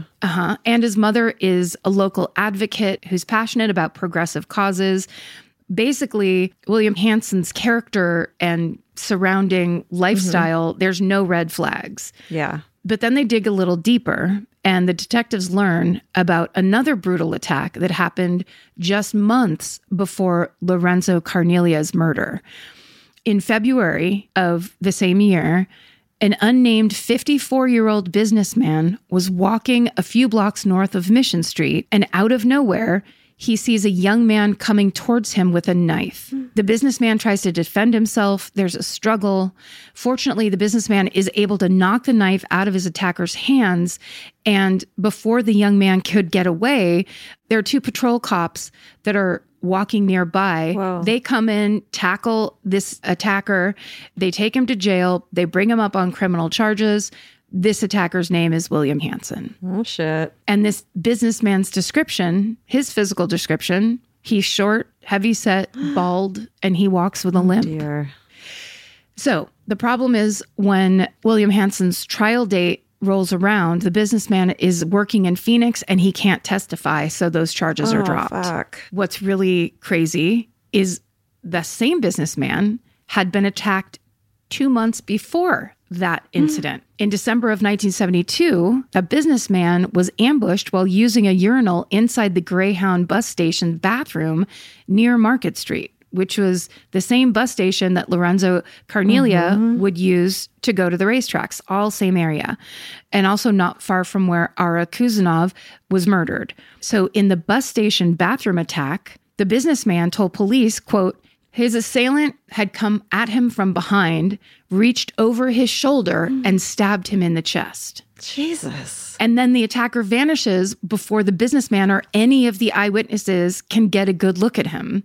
[SPEAKER 3] And his mother is a local advocate who's passionate about progressive causes. Basically, William Hansen's character and surrounding lifestyle, there's no red flags.
[SPEAKER 2] Yeah.
[SPEAKER 3] But then they dig a little deeper, and the detectives learn about another brutal attack that happened just months before Lorenzo Carnaglia's murder. In February of the same year, an unnamed 54-year-old businessman was walking a few blocks north of Mission Street, and out of nowhere, he sees a young man coming towards him with a knife. The businessman tries to defend himself. There's a struggle. Fortunately, the businessman is able to knock the knife out of his attacker's hands. And before the young man could get away, there are 2 patrol cops that are walking nearby.
[SPEAKER 2] Whoa.
[SPEAKER 3] They come in, tackle this attacker. They take him to jail. They bring him up on criminal charges. This attacker's name is William Hansen.
[SPEAKER 2] Oh, shit.
[SPEAKER 3] And this businessman's description, his physical description, he's short, heavy-set, bald, and he walks with a limp.
[SPEAKER 2] Dear.
[SPEAKER 3] So the problem is when William Hansen's trial date rolls around, the businessman is working in Phoenix and he can't testify, so those charges are dropped.
[SPEAKER 2] Fuck.
[SPEAKER 3] What's really crazy is the same businessman had been attacked 2 months before that incident. In December of 1972, a businessman was ambushed while using a urinal inside the Greyhound bus station bathroom near Market Street, which was the same bus station that Lorenzo Carnelia would use to go to the racetracks, all same area, and also not far from where Ara Kuzanov was murdered. So in the bus station bathroom attack, the businessman told police, quote, his assailant had come at him from behind, reached over his shoulder, and stabbed him in the chest.
[SPEAKER 2] Jesus.
[SPEAKER 3] And then the attacker vanishes before the businessman or any of the eyewitnesses can get a good look at him.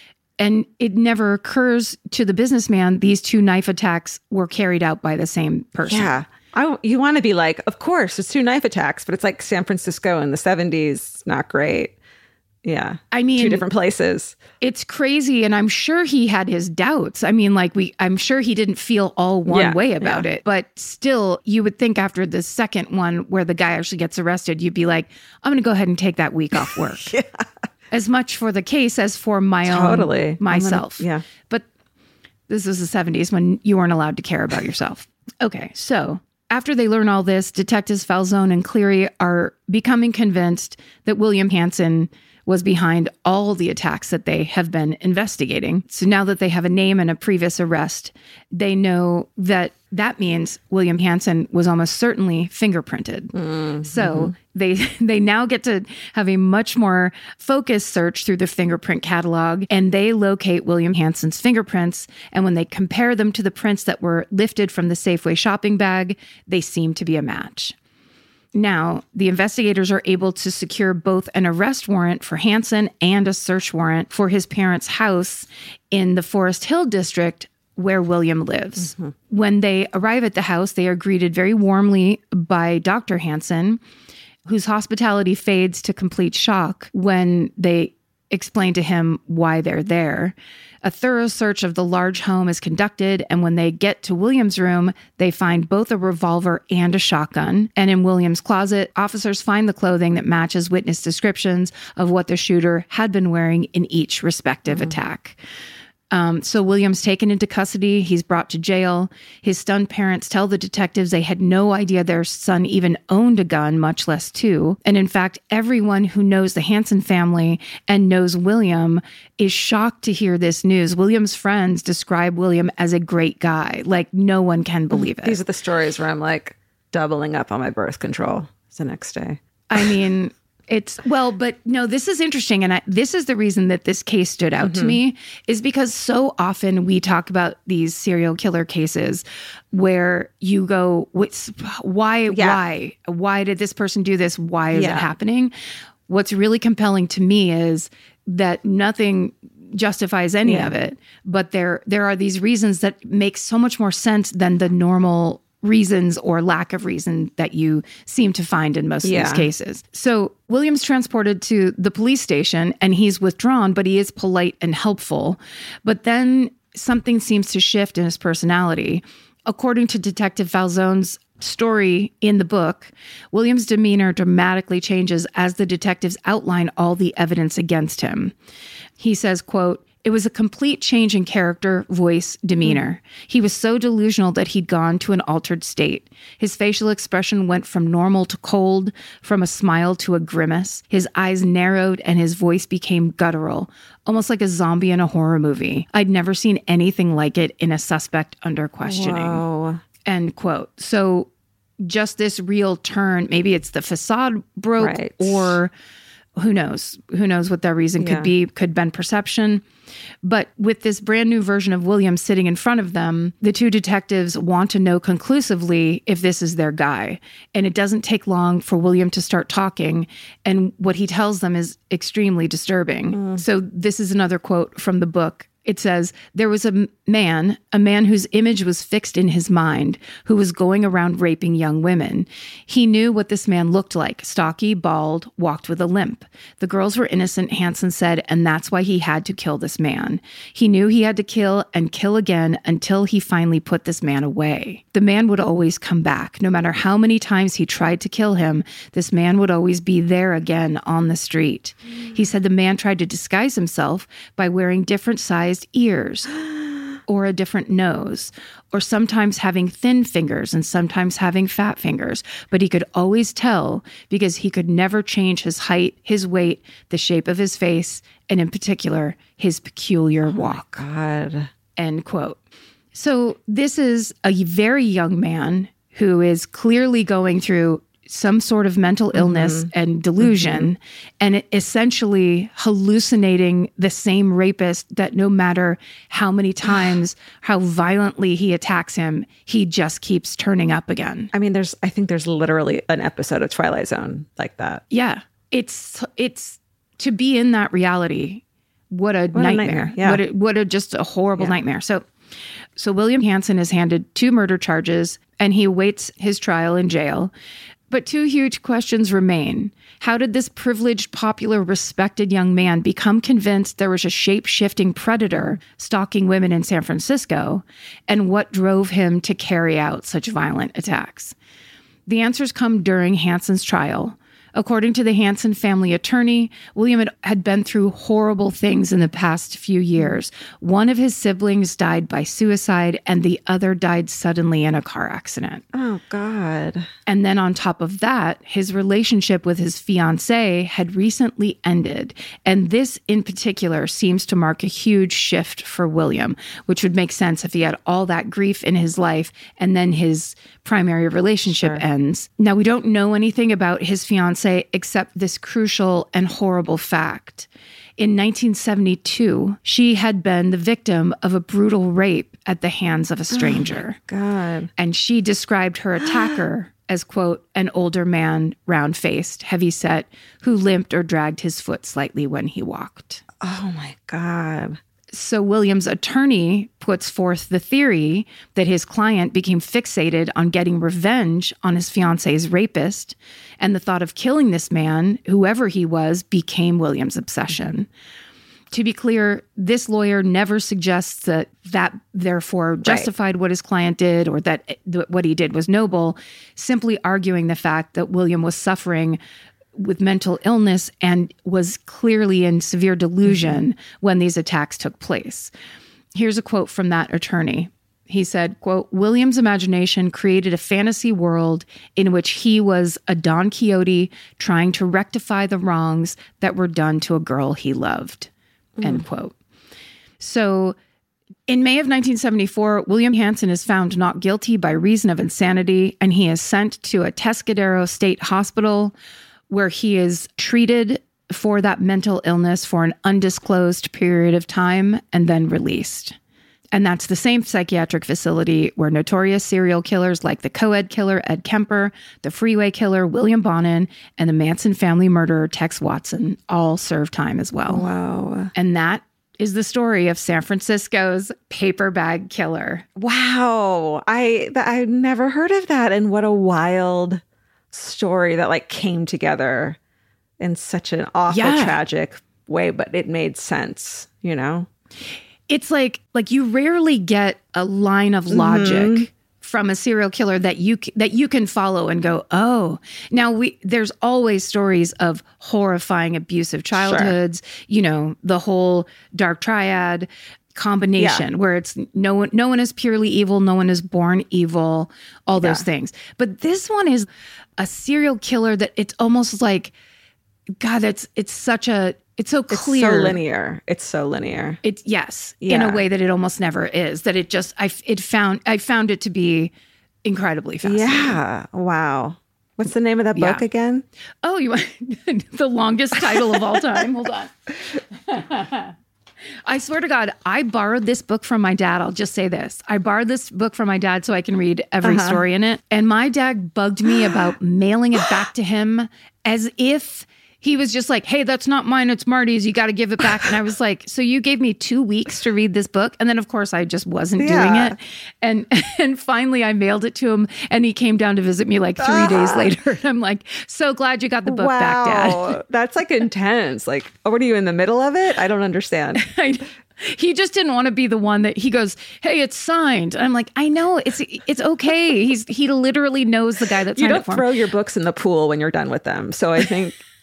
[SPEAKER 3] And it never occurs to the businessman these 2 knife attacks were carried out by the same person.
[SPEAKER 2] Yeah. You want to be like, of course, it's 2 knife attacks, but it's like San Francisco in the 70s. Not great. Yeah.
[SPEAKER 3] I mean,
[SPEAKER 2] 2 different places.
[SPEAKER 3] It's crazy. And I'm sure he had his doubts. I mean, I'm sure he didn't feel all one way about it. But still, you would think after the second one where the guy actually gets arrested, you'd be like, I'm going to go ahead and take that week off work.
[SPEAKER 2] Yeah.
[SPEAKER 3] As much for the case as for my own myself.
[SPEAKER 2] Yeah.
[SPEAKER 3] But this was the 70s when you weren't allowed to care about yourself. Okay. So after they learn all this, Detectives Falzone and Cleary are becoming convinced that William Hansen was behind all the attacks that they have been investigating. So now that they have a name and a previous arrest, they know that that means William Hansen was almost certainly fingerprinted. So they now get to have a much more focused search through the fingerprint catalog, and they locate William Hansen's fingerprints. And when they compare them to the prints that were lifted from the Safeway shopping bag, they seem to be a match. Now, the investigators are able to secure both an arrest warrant for Hansen and a search warrant for his parents' house in the Forest Hill district where William lives. When they arrive at the house, they are greeted very warmly by Dr. Hansen, whose hospitality fades to complete shock when they explain to him why they're there. A thorough search of the large home is conducted, and when they get to William's room, they find both a revolver and a shotgun. And in William's closet, officers find the clothing that matches witness descriptions of what the shooter had been wearing in each respective attack. So William's taken into custody. He's brought to jail. His stunned parents tell the detectives they had no idea their son even owned a gun, much less 2. And in fact, everyone who knows the Hansen family and knows William is shocked to hear this news. William's friends describe William as a great guy. Like, no one can believe it.
[SPEAKER 2] These are the stories where I'm like doubling up on my birth control the next day.
[SPEAKER 3] I mean... but no, this is interesting. And this is the reason that this case stood out to me, is because so often we talk about these serial killer cases where you go, why did this person do this? Why is it happening? What's really compelling to me is that nothing justifies any of it, but there are these reasons that make so much more sense than the normal reasons or lack of reason that you seem to find in most of these cases. So William's transported to the police station and he's withdrawn, but he is polite and helpful. But then something seems to shift in his personality. According to Detective Falzone's story in the book, William's demeanor dramatically changes as the detectives outline all the evidence against him. He says, quote, "It was a complete change in character, voice, demeanor. He was so delusional that he'd gone to an altered state. His facial expression went from normal to cold, from a smile to a grimace. His eyes narrowed and his voice became guttural, almost like a zombie in a horror movie. I'd never seen anything like it in a suspect under questioning."
[SPEAKER 2] Whoa.
[SPEAKER 3] End quote. So just this real turn, maybe it's the facade broke, or who knows what that reason could be, could been perception. But with this brand new version of William sitting in front of them, the two detectives want to know conclusively if this is their guy. And it doesn't take long for William to start talking. And what he tells them is extremely disturbing. So this is another quote from the book. It says, "There was a man whose image was fixed in his mind, who was going around raping young women. He knew what this man looked like, stocky, bald, walked with a limp. The girls were innocent," Hansen said, "and that's why he had to kill this man. He knew he had to kill and kill again until he finally put this man away. The man would always come back. No matter how many times he tried to kill him, this man would always be there again on the street. He said the man tried to disguise himself by wearing different sized ears or a different nose, or sometimes having thin fingers and sometimes having fat fingers. But he could always tell because he could never change his height, his weight, the shape of his face, and in particular, his peculiar walk.
[SPEAKER 2] God.
[SPEAKER 3] End quote. So this is a very young man who is clearly going through some sort of mental illness and delusion, and essentially hallucinating the same rapist that no matter how many times, how violently he attacks him, he just keeps turning up again.
[SPEAKER 2] I mean, I think there's literally an episode of Twilight Zone like that.
[SPEAKER 3] Yeah. It's to be in that reality. What a nightmare.
[SPEAKER 2] Yeah.
[SPEAKER 3] What a just a horrible nightmare. So William Hansen is handed 2 murder charges and he awaits his trial in jail. But 2 huge questions remain. How did this privileged, popular, respected young man become convinced there was a shape-shifting predator stalking women in San Francisco? And what drove him to carry out such violent attacks? The answers come during Hansen's trial. According to the Hansen family attorney, William had been through horrible things in the past few years. One of his siblings died by suicide, and the other died suddenly in a car accident.
[SPEAKER 2] Oh, God.
[SPEAKER 3] And then on top of that, his relationship with his fiancée had recently ended. And this in particular seems to mark a huge shift for William, which would make sense if he had all that grief in his life and then his primary relationship ends. Now, we don't know anything about his fiancée except this crucial and horrible fact. In 1972, she had been the victim of a brutal rape at the hands of a stranger.
[SPEAKER 2] Oh, God.
[SPEAKER 3] And she described her attacker as, quote, an older man, round-faced, heavy-set, who limped or dragged his foot slightly when he walked.
[SPEAKER 2] Oh, my God.
[SPEAKER 3] So William's attorney puts forth the theory that his client became fixated on getting revenge on his fiance's rapist, and the thought of killing this man, whoever he was, became William's obsession. To be clear, this lawyer never suggests that therefore justified what his client did or that what he did was noble, simply arguing the fact that William was suffering with mental illness and was clearly in severe delusion when these attacks took place. Here's a quote from that attorney. He said, quote, William's imagination created a fantasy world in which he was a Don Quixote trying to rectify the wrongs that were done to a girl he loved, end quote. So in May of 1974, William Hansen is found not guilty by reason of insanity, and he is sent to a Tescadero State Hospital where he is treated for that mental illness for an undisclosed period of time and then released. And that's the same psychiatric facility where notorious serial killers like the co-ed killer Ed Kemper, the freeway killer William Bonin, and the Manson family murderer Tex Watson all serve time as well.
[SPEAKER 2] Wow.
[SPEAKER 3] And that is the story of San Francisco's paper bag killer.
[SPEAKER 2] Wow. I never heard of that. And what a wild story that like came together in such an awful, tragic way, but it made sense, you know?
[SPEAKER 3] It's like you rarely get a line of logic from a serial killer that you can follow and go, oh. Now there's always stories of horrifying abusive childhoods, you know, the whole dark triad combination where it's no one is purely evil, no one is born evil, all those things. But this one is a serial killer that it's almost like, God, it's so clear. It's so linear. It's in a way that it almost never is. That it just I found it to be incredibly fascinating.
[SPEAKER 2] Yeah. Wow. What's the name of that book again?
[SPEAKER 3] Oh, you want the longest title of all time. Hold on. I swear to God, I borrowed this book from my dad. I'll just say this. I borrowed this book from my dad so I can read every story in it. And my dad bugged me about mailing it back to him as if he was just like, hey, that's not mine, it's Marty's. You got to give it back. And I was like, so you gave me 2 weeks to read this book? And then, of course, I just wasn't doing it. And finally, I mailed it to him. And he came down to visit me like 3 days later. And I'm like, so glad you got the book back, Dad.
[SPEAKER 2] That's like intense. Like, what are you in the middle of it? I don't understand.
[SPEAKER 3] He just didn't want to be the one that he goes, hey, it's signed. And I'm like, I know, it's okay. He literally knows the guy that signed it for him.
[SPEAKER 2] You don't throw your books in the pool when you're done with them. So I think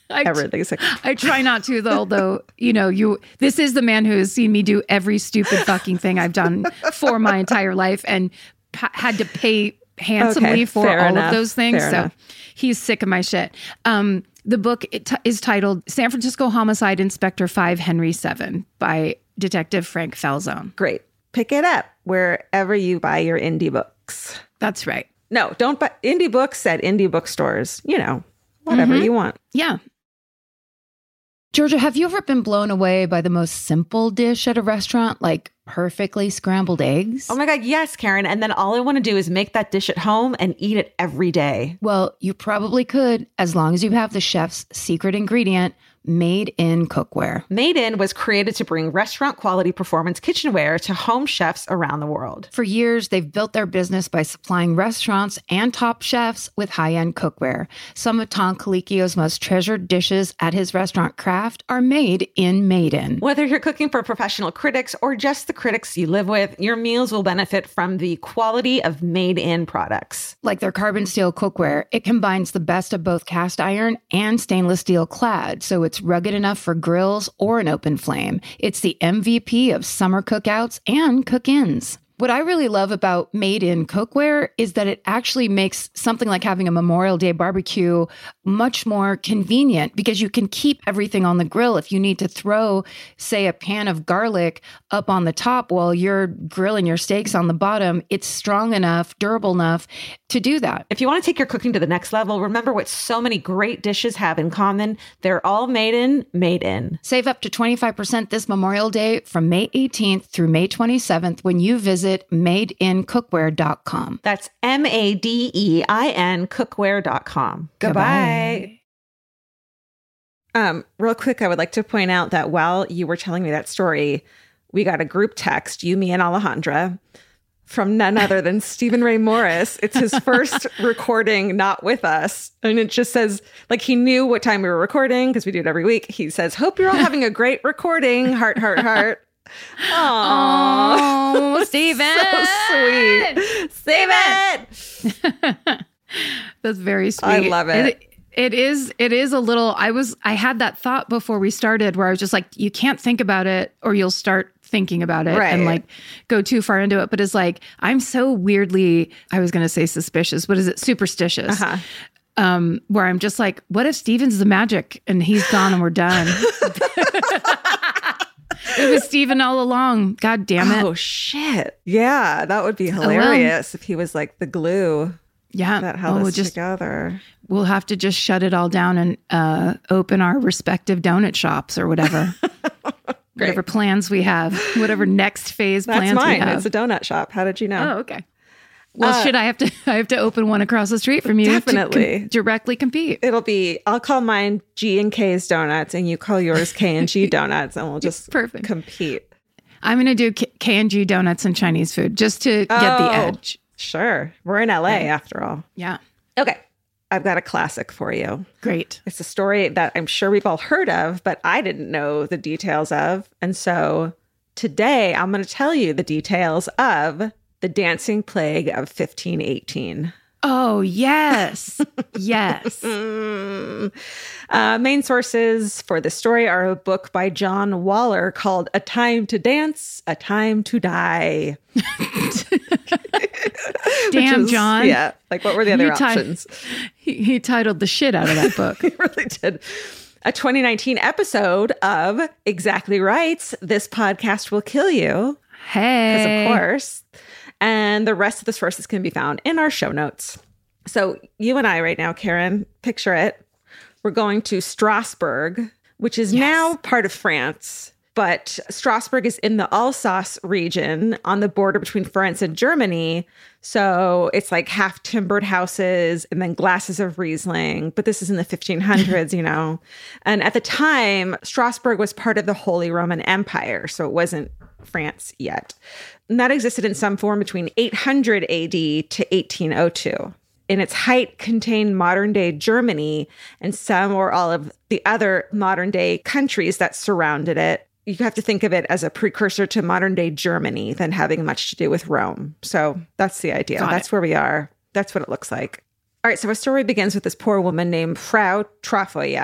[SPEAKER 2] everything's like,
[SPEAKER 3] I try not to, though, this is the man who has seen me do every stupid fucking thing I've done for my entire life and had to pay handsomely for all of those things. So he's sick of my shit. The book is titled San Francisco Homicide Inspector 5 Henry 7 by Detective Frank Falzone.
[SPEAKER 2] Great. Pick it up wherever you buy your indie books.
[SPEAKER 3] That's right.
[SPEAKER 2] No, don't buy indie books at indie bookstores. Whatever you want.
[SPEAKER 3] Yeah.
[SPEAKER 1] Georgia, have you ever been blown away by the most simple dish at a restaurant, like perfectly scrambled eggs?
[SPEAKER 4] Oh my God, yes, Karen. And then all I want to do is make that dish at home and eat it every day.
[SPEAKER 1] Well, you probably could, as long as you have the chef's secret ingredient, Made in Cookware.
[SPEAKER 4] Made In was created to bring restaurant quality performance kitchenware to home chefs around the world.
[SPEAKER 1] For years, they've built their business by supplying restaurants and top chefs with high-end cookware. Some of Tom Colicchio's most treasured dishes at his restaurant Craft are made in Made In.
[SPEAKER 4] Whether you're cooking for professional critics or just the critics you live with, your meals will benefit from the quality of Made In products.
[SPEAKER 1] Like their carbon steel cookware, it combines the best of both cast iron and stainless steel clad, so it's rugged enough for grills or an open flame. It's the MVP of summer cookouts and cook-ins. What I really love about Made in Cookware is that it actually makes something like having a Memorial Day barbecue much more convenient because you can keep everything on the grill. If you need to throw, say, a pan of garlic up on the top while you're grilling your steaks on the bottom, it's strong enough, durable enough to do that.
[SPEAKER 4] If you want to take your cooking to the next level, remember what so many great dishes have in common. They're all made in.
[SPEAKER 1] Save up to 25% this Memorial Day from May 18th through May 27th when you visit madeincookware.com.
[SPEAKER 4] That's MADEIN cookware.com. Goodbye.
[SPEAKER 2] Real quick, I would like to point out that while you were telling me that story, we got a group text, you, me, and Alejandra, from none other than Stephen Ray Morris. It's his first recording not with us. And it just says, like, he knew what time we were recording because we do it every week. He says, hope you're all having a great recording. Heart, heart, heart.
[SPEAKER 3] Oh, Stephen.
[SPEAKER 2] So sweet.
[SPEAKER 4] Stephen.
[SPEAKER 3] That's very sweet.
[SPEAKER 2] I love it.
[SPEAKER 3] It is a little, I had that thought before we started where I was just like, you can't think about it or you'll start thinking about it and like go too far into it. But it's like, I'm so weirdly, I was going to say suspicious. What is it? Superstitious. Where I'm just like, what if Steven's the magic and he's gone and we're done? It was Stephen all along. God damn it.
[SPEAKER 2] Oh, shit. Yeah, that would be hilarious if he was like the glue.
[SPEAKER 3] Yeah.
[SPEAKER 2] That held us together.
[SPEAKER 3] We'll have to just shut it all down and open our respective donut shops or whatever. Whatever plans we have. Whatever next phase plans we have.
[SPEAKER 2] That's mine. It's a donut shop. How did you know?
[SPEAKER 3] Oh, okay. Well, should I have to open one across the street from you?
[SPEAKER 2] Definitely.
[SPEAKER 3] To directly compete.
[SPEAKER 2] It'll be, I'll call mine G and K's Donuts and you call yours K and G Donuts and we'll just compete.
[SPEAKER 3] I'm going to do K and G Donuts and Chinese food just to get the edge.
[SPEAKER 2] Sure. We're in LA after all.
[SPEAKER 3] Yeah.
[SPEAKER 2] Okay. I've got a classic for you.
[SPEAKER 3] Great.
[SPEAKER 2] It's a story that I'm sure we've all heard of, but I didn't know the details of. And so today I'm going to tell you the details of the Dancing Plague of 1518.
[SPEAKER 3] Oh, yes. Yes.
[SPEAKER 2] Main sources for the story are a book by John Waller called A Time to Dance, A Time to Die.
[SPEAKER 3] Damn, John.
[SPEAKER 2] Yeah. Like, what were the other options?
[SPEAKER 3] He titled the shit out of that book.
[SPEAKER 2] He really did. A 2019 episode of Exactly Right, This Podcast Will Kill You.
[SPEAKER 3] Hey.
[SPEAKER 2] Because, of course. And the rest of the sources can be found in our show notes. So you and I right now, Karen, picture it. We're going to Strasbourg, which is now part of France. But Strasbourg is in the Alsace region on the border between France and Germany. So it's like half timbered houses and then glasses of Riesling. But this is in the 1500s, you know. And at the time, Strasbourg was part of the Holy Roman Empire. So it wasn't France yet. And that existed in some form between 800 AD to 1802. In its height, contained modern-day Germany and some or all of the other modern-day countries that surrounded it. You have to think of it as a precursor to modern-day Germany than having much to do with Rome. So that's the idea. That's where we are. That's what it looks like. All right, so our story begins with this poor woman named Frau Trafoya,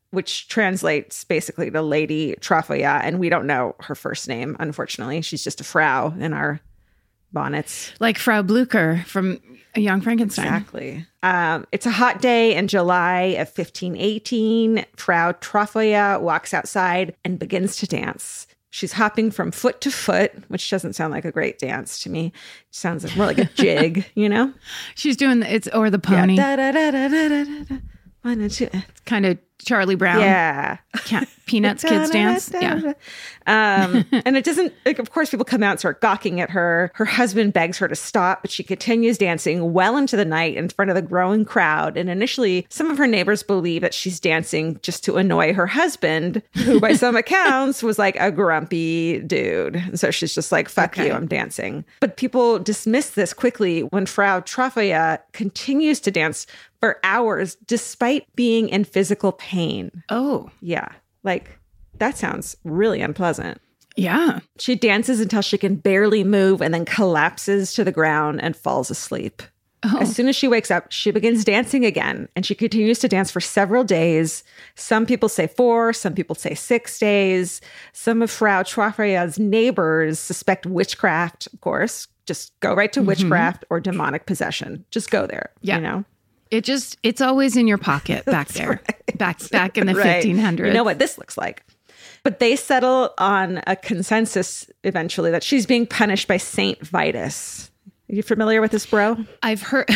[SPEAKER 2] which translates basically to Lady Trophoia. And we don't know her first name, unfortunately. She's just a Frau in our bonnets.
[SPEAKER 3] Like Frau Blucher from A Young Frankenstein.
[SPEAKER 2] Exactly. It's a hot day in July of 1518. Frau Trophoia walks outside and begins to dance. She's hopping from foot to foot, which doesn't sound like a great dance to me. It sounds more like a jig, you know?
[SPEAKER 3] She's doing or the pony.
[SPEAKER 2] Yeah. Da, da, da, da, da, da, da. 1 and 2.
[SPEAKER 3] It's kind of Charlie Brown.
[SPEAKER 2] Yeah.
[SPEAKER 3] Peanuts kids dance. Yeah.
[SPEAKER 2] And it doesn't, like, of course, people come out and start gawking at her. Her husband begs her to stop, but she continues dancing well into the night in front of the growing crowd. And initially, some of her neighbors believe that she's dancing just to annoy her husband, who by some accounts was like a grumpy dude. And so she's just like, fuck you, I'm dancing. But people dismiss this quickly when Frau Trophoia continues to dance for hours despite being in physical pain.
[SPEAKER 3] Oh.
[SPEAKER 2] Yeah. Like, that sounds really unpleasant.
[SPEAKER 3] Yeah.
[SPEAKER 2] She dances until she can barely move and then collapses to the ground and falls asleep.
[SPEAKER 3] Oh.
[SPEAKER 2] As soon as she wakes up, she begins dancing again, and she continues to dance for several days. Some people say 4, some people say 6 days. Some of Frau Trophoia's neighbors suspect witchcraft, of course. Just go right to witchcraft or demonic possession. Just go there, you know?
[SPEAKER 3] It's always in your pocket back there,
[SPEAKER 2] right.
[SPEAKER 3] back in the 1500s.
[SPEAKER 2] You know what this looks like. But they settle on a consensus eventually that she's being punished by Saint Vitus. Are you familiar with this bro?
[SPEAKER 3] I've heard,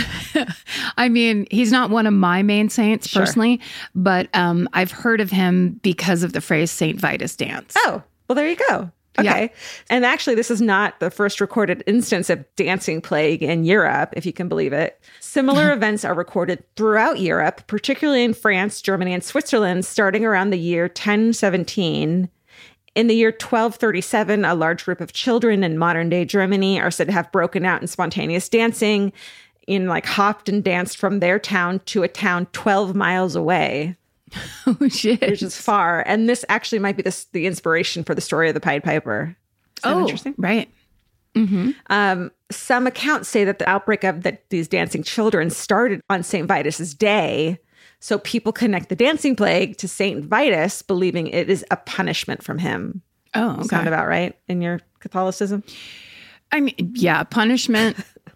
[SPEAKER 3] I mean, he's not one of my main saints personally, but I've heard of him because of the phrase Saint Vitus dance.
[SPEAKER 2] Oh, well, there you go. Okay. Yeah. And actually, this is not the first recorded instance of dancing plague in Europe, if you can believe it. Similar events are recorded throughout Europe, particularly in France, Germany, and Switzerland, starting around the year 1017. In the year 1237, a large group of children in modern-day Germany are said to have broken out in spontaneous dancing, hopped and danced from their town to a town 12 miles away.
[SPEAKER 3] Oh, shit.
[SPEAKER 2] Which is far. And this actually might be the inspiration for the story of the Pied Piper. Is that interesting?
[SPEAKER 3] Right. Mm-hmm.
[SPEAKER 2] Some accounts say that the outbreak of these dancing children started on St. Vitus's day. So people connect the dancing plague to St. Vitus, believing it is a punishment from him.
[SPEAKER 3] Oh, okay.
[SPEAKER 2] Sound about right in your Catholicism?
[SPEAKER 3] I mean, yeah, punishment.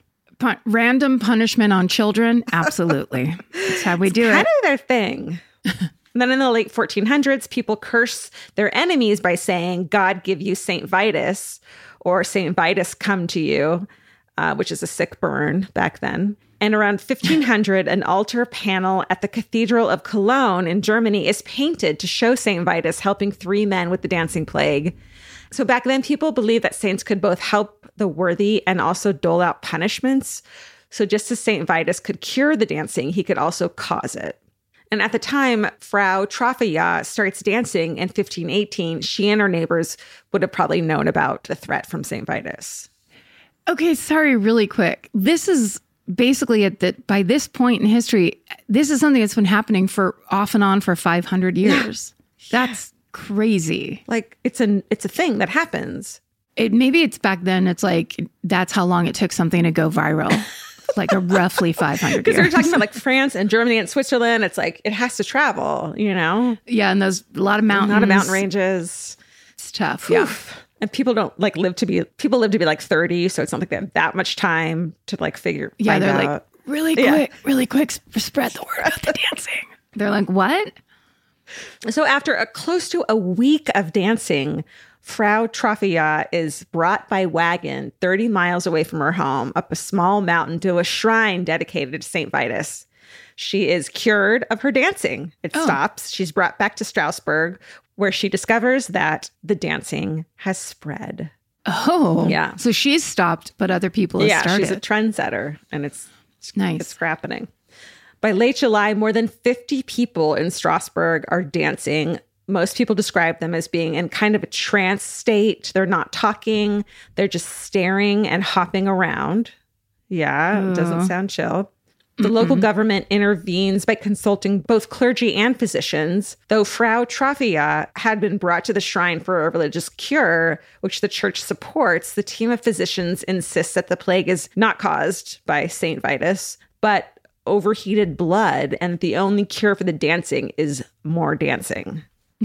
[SPEAKER 3] Random punishment on children. Absolutely. That's how we do it.
[SPEAKER 2] Kind of their thing. And then in the late 1400s, people curse their enemies by saying, God give you St. Vitus, or St. Vitus come to you, which is a sick burn back then. And around 1500, an altar panel at the Cathedral of Cologne in Germany is painted to show St. Vitus helping 3 men with the dancing plague. So back then, people believed that saints could both help the worthy and also dole out punishments. So just as St. Vitus could cure the dancing, he could also cause it. And at the time Frau Trophoia starts dancing in 1518, she and her neighbors would have probably known about the threat from St. Vitus.
[SPEAKER 3] Okay, sorry, really quick. This is basically by this point in history, this is something that's been happening for off and on for 500 years. Yeah. That's crazy.
[SPEAKER 2] Like it's a thing that happens.
[SPEAKER 3] Maybe it's back then. It's like that's how long it took something to go viral. Like a roughly 500 years.
[SPEAKER 2] Because we're talking about like France and Germany and Switzerland. It's like it has to travel, you know?
[SPEAKER 3] Yeah, and there's a lot of mountains.
[SPEAKER 2] A lot of mountain ranges.
[SPEAKER 3] It's tough.
[SPEAKER 2] Oof. Yeah. And people don't live to be like 30, so it's not like they have that much time to figure out.
[SPEAKER 3] Like really quick, spread the word about the dancing. They're like, what?
[SPEAKER 2] So after close to a week of dancing, Frau Trophoia is brought by wagon 30 miles away from her home up a small mountain to a shrine dedicated to St. Vitus. She is cured of her dancing. It stops. She's brought back to Strasbourg, where she discovers that the dancing has spread.
[SPEAKER 3] Oh.
[SPEAKER 2] Yeah.
[SPEAKER 3] So she's stopped, but other people have started.
[SPEAKER 2] She's a trendsetter, and it's
[SPEAKER 3] nice.
[SPEAKER 2] It's happening. By late July, more than 50 people in Strasbourg are dancing. Most people describe them as being in kind of a trance state. They're not talking. They're just staring and hopping around. Yeah, it doesn't sound chill. The local government intervenes by consulting both clergy and physicians, though Frau Trophoia had been brought to the shrine for a religious cure, which the church supports. The team of physicians insists that the plague is not caused by St. Vitus, but overheated blood, and the only cure for the dancing is more dancing.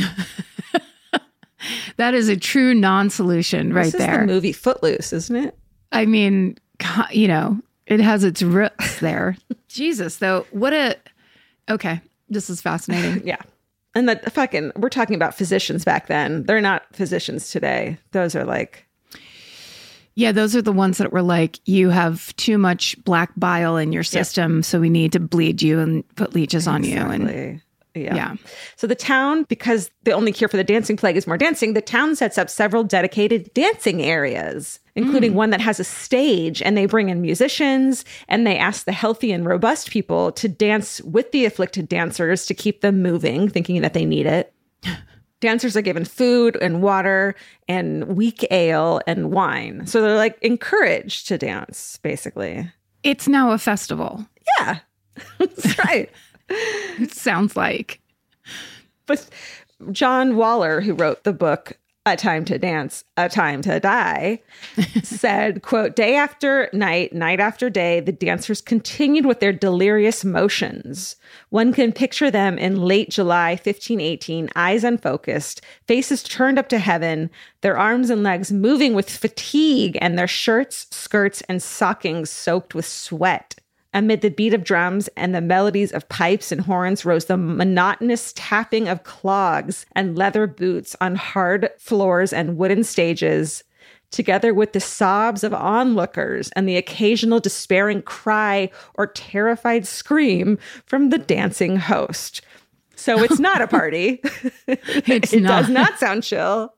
[SPEAKER 3] That is a true non-solution right
[SPEAKER 2] this is
[SPEAKER 3] there.
[SPEAKER 2] the movie Footloose, isn't it?
[SPEAKER 3] I mean, you know, it has its roots there. Jesus, though, okay, this is fascinating.
[SPEAKER 2] Yeah. And we're talking about physicians back then. They're not physicians today. Those are like...
[SPEAKER 3] Yeah, those are the ones that were like, you have too much black bile in your system, so we need to bleed you and put leeches on you. And
[SPEAKER 2] yeah. So the town, because the only cure for the dancing plague is more dancing, the town sets up several dedicated dancing areas, including one that has a stage, and they bring in musicians, and they ask the healthy and robust people to dance with the afflicted dancers to keep them moving, thinking that they need it. Dancers are given food and water and weak ale and wine. So they're like encouraged to dance, basically.
[SPEAKER 3] It's now a festival.
[SPEAKER 2] Yeah, that's right.
[SPEAKER 3] It sounds like.
[SPEAKER 2] But John Waller, who wrote the book A Time to Dance, A Time to Die, said, quote, day after night, night after day, the dancers continued with their delirious motions. One can picture them in late July 1518, eyes unfocused, faces turned up to heaven, their arms and legs moving with fatigue, and their shirts, skirts, and stockings soaked with sweat. Amid the beat of drums and the melodies of pipes and horns rose the monotonous tapping of clogs and leather boots on hard floors and wooden stages, together with the sobs of onlookers and the occasional despairing cry or terrified scream from the dancing host. So it's not a party. It does not sound chill.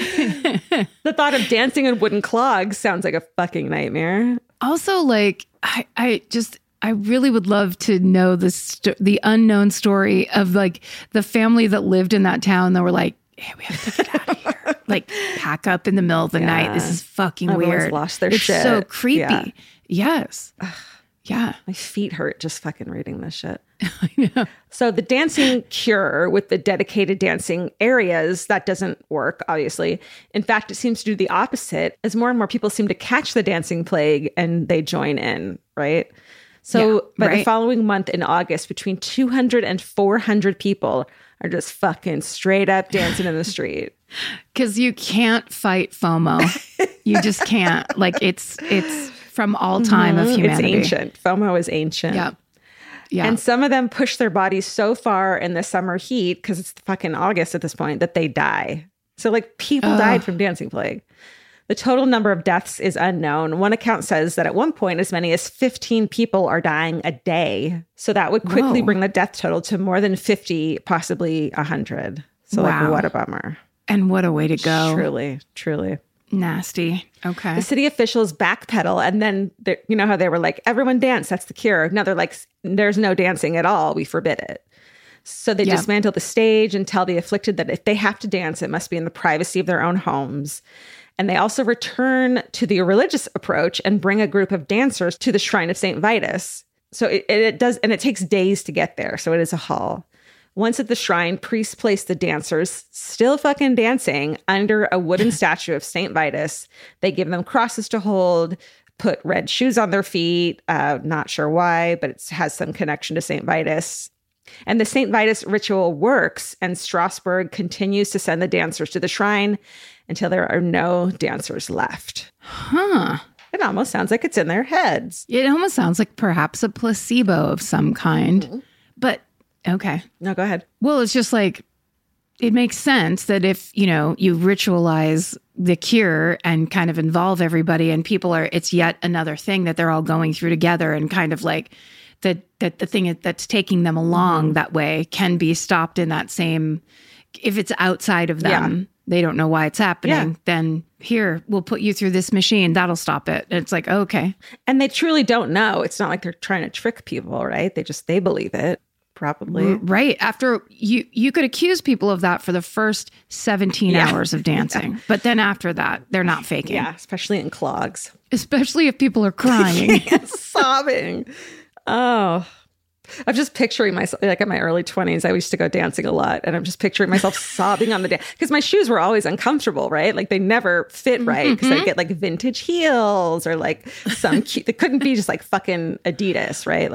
[SPEAKER 2] The thought of dancing in wooden clogs sounds like a fucking nightmare.
[SPEAKER 3] Also, like, I really would love to know the unknown story of like the family that lived in that town that were like, hey, we have to get out of here. Like, pack up in the middle of the night. This is fucking
[SPEAKER 2] Everyone's
[SPEAKER 3] weird.
[SPEAKER 2] lost their
[SPEAKER 3] it's
[SPEAKER 2] shit.
[SPEAKER 3] So creepy.
[SPEAKER 2] Yeah.
[SPEAKER 3] Yes. Yeah.
[SPEAKER 2] My feet hurt just fucking reading this shit.
[SPEAKER 3] I know.
[SPEAKER 2] So the dancing cure with the dedicated dancing areas, that doesn't work, obviously. In fact, it seems to do the opposite as more and more people seem to catch the dancing plague and they join in, right? So by the following month in August, between 200 and 400 people are just fucking straight up dancing in the street.
[SPEAKER 3] Because you can't fight FOMO. You just can't. Like, it's from all time of humanity.
[SPEAKER 2] It's ancient. FOMO is ancient.
[SPEAKER 3] Yeah. Yeah.
[SPEAKER 2] And some of them push their bodies so far in the summer heat, because it's fucking August at this point, that they die. So like people died from dancing plague. The total number of deaths is unknown. One account says that at one point, as many as 15 people are dying a day. So that would quickly bring the death total to more than 50, possibly 100. So like, what a bummer.
[SPEAKER 3] And what a way to go.
[SPEAKER 2] Truly, truly.
[SPEAKER 3] Nasty. Okay.
[SPEAKER 2] The city officials backpedal, and then you know how they were like, everyone dance, that's the cure. Now they're like, there's no dancing at all. We forbid it. So they dismantle the stage and tell the afflicted that if they have to dance, it must be in the privacy of their own homes. And they also return to the religious approach and bring a group of dancers to the shrine of St. Vitus. So it does, and it takes days to get there. So it is a haul. Once at the shrine, priests place the dancers, still fucking dancing, under a wooden statue of St. Vitus. They give them crosses to hold, put red shoes on their feet. Not sure why, but it has some connection to St. Vitus. And the St. Vitus ritual works, and Strasbourg continues to send the dancers to the shrine until there are no dancers left.
[SPEAKER 3] Huh.
[SPEAKER 2] It almost sounds like it's in their heads.
[SPEAKER 3] It almost sounds like perhaps a placebo of some kind. Mm-hmm. But, okay.
[SPEAKER 2] No, go ahead.
[SPEAKER 3] Well, it's just like, it makes sense that if, you ritualize the cure and kind of involve everybody, and people it's yet another thing that they're all going through together, and kind of like that the thing that's taking them along that way can be stopped in that same, if it's outside of them, they don't know why it's happening, then here, we'll put you through this machine. That'll stop it. And it's like, okay.
[SPEAKER 2] And they truly don't know. It's not like they're trying to trick people, right? They believe it, probably.
[SPEAKER 3] Right. After you could accuse people of that for the first 17 hours of dancing. But then after that, they're not faking.
[SPEAKER 2] Yeah, especially in clogs.
[SPEAKER 3] Especially if people are crying.
[SPEAKER 2] Sobbing. Oh, I'm just picturing myself, like in my early 20s, I used to go dancing a lot. And I'm just picturing myself sobbing on the dance, because my shoes were always uncomfortable, right? Like they never fit right, because I'd get like vintage heels or like some cute, it couldn't be just like fucking Adidas, right? Like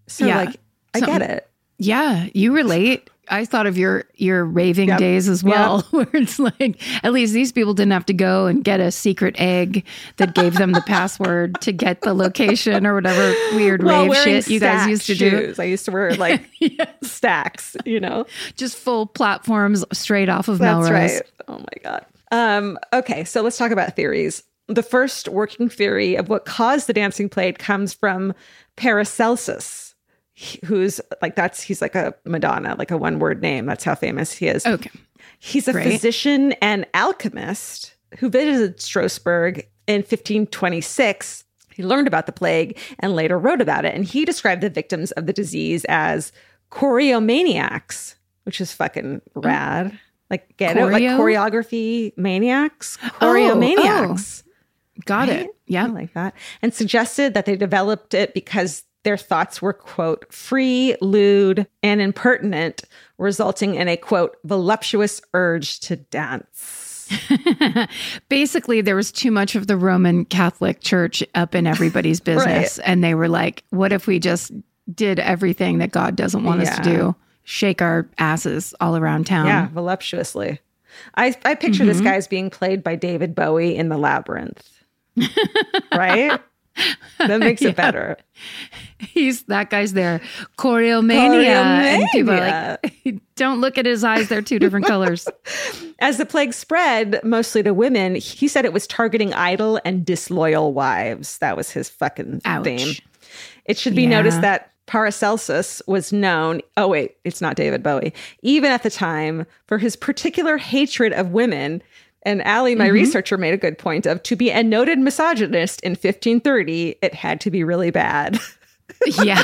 [SPEAKER 2] So like, I get it.
[SPEAKER 3] Yeah, you relate. I thought of your raving days as well, where it's like, at least these people didn't have to go and get a secret egg that gave them the password to get the location or whatever weird rave shit you guys used to do.
[SPEAKER 2] I used to wear like stacks,
[SPEAKER 3] just full platforms straight off of
[SPEAKER 2] That's
[SPEAKER 3] Melrose.
[SPEAKER 2] Right. Oh my God. Okay, so let's talk about theories. The first working theory of what caused the dancing plague comes from Paracelsus, who's like, he's like a Madonna, like a one-word name. That's how famous he is.
[SPEAKER 3] Okay.
[SPEAKER 2] He's a physician and alchemist who visited Strasbourg in 1526. He learned about the plague and later wrote about it. And he described the victims of the disease as choreomaniacs, which is fucking rad. Like, get it? Like choreography maniacs? Choreomaniacs.
[SPEAKER 3] Got it. Yeah.
[SPEAKER 2] I like that. And suggested that they developed it because their thoughts were, quote, free, lewd, and impertinent, resulting in a, quote, voluptuous urge to dance.
[SPEAKER 3] Basically, there was too much of the Roman Catholic Church up in everybody's business.
[SPEAKER 2] Right.
[SPEAKER 3] And they were like, what if we just did everything that God doesn't want us to do? Shake our asses all around town.
[SPEAKER 2] Yeah, voluptuously. I picture this guy as being played by David Bowie in The Labyrinth. Right? That makes it better.
[SPEAKER 3] That guy's there. Choreomania. And people are like, don't look at his eyes. They're two different colors.
[SPEAKER 2] As the plague spread, mostly to women, he said it was targeting idle and disloyal wives. That was his fucking theme. It should be noticed that Paracelsus was known, it's not David Bowie, even at the time, for his particular hatred of women. And Allie, my researcher, made a good point of, to be a noted misogynist in 1530, it had to be really bad.
[SPEAKER 3] Yeah.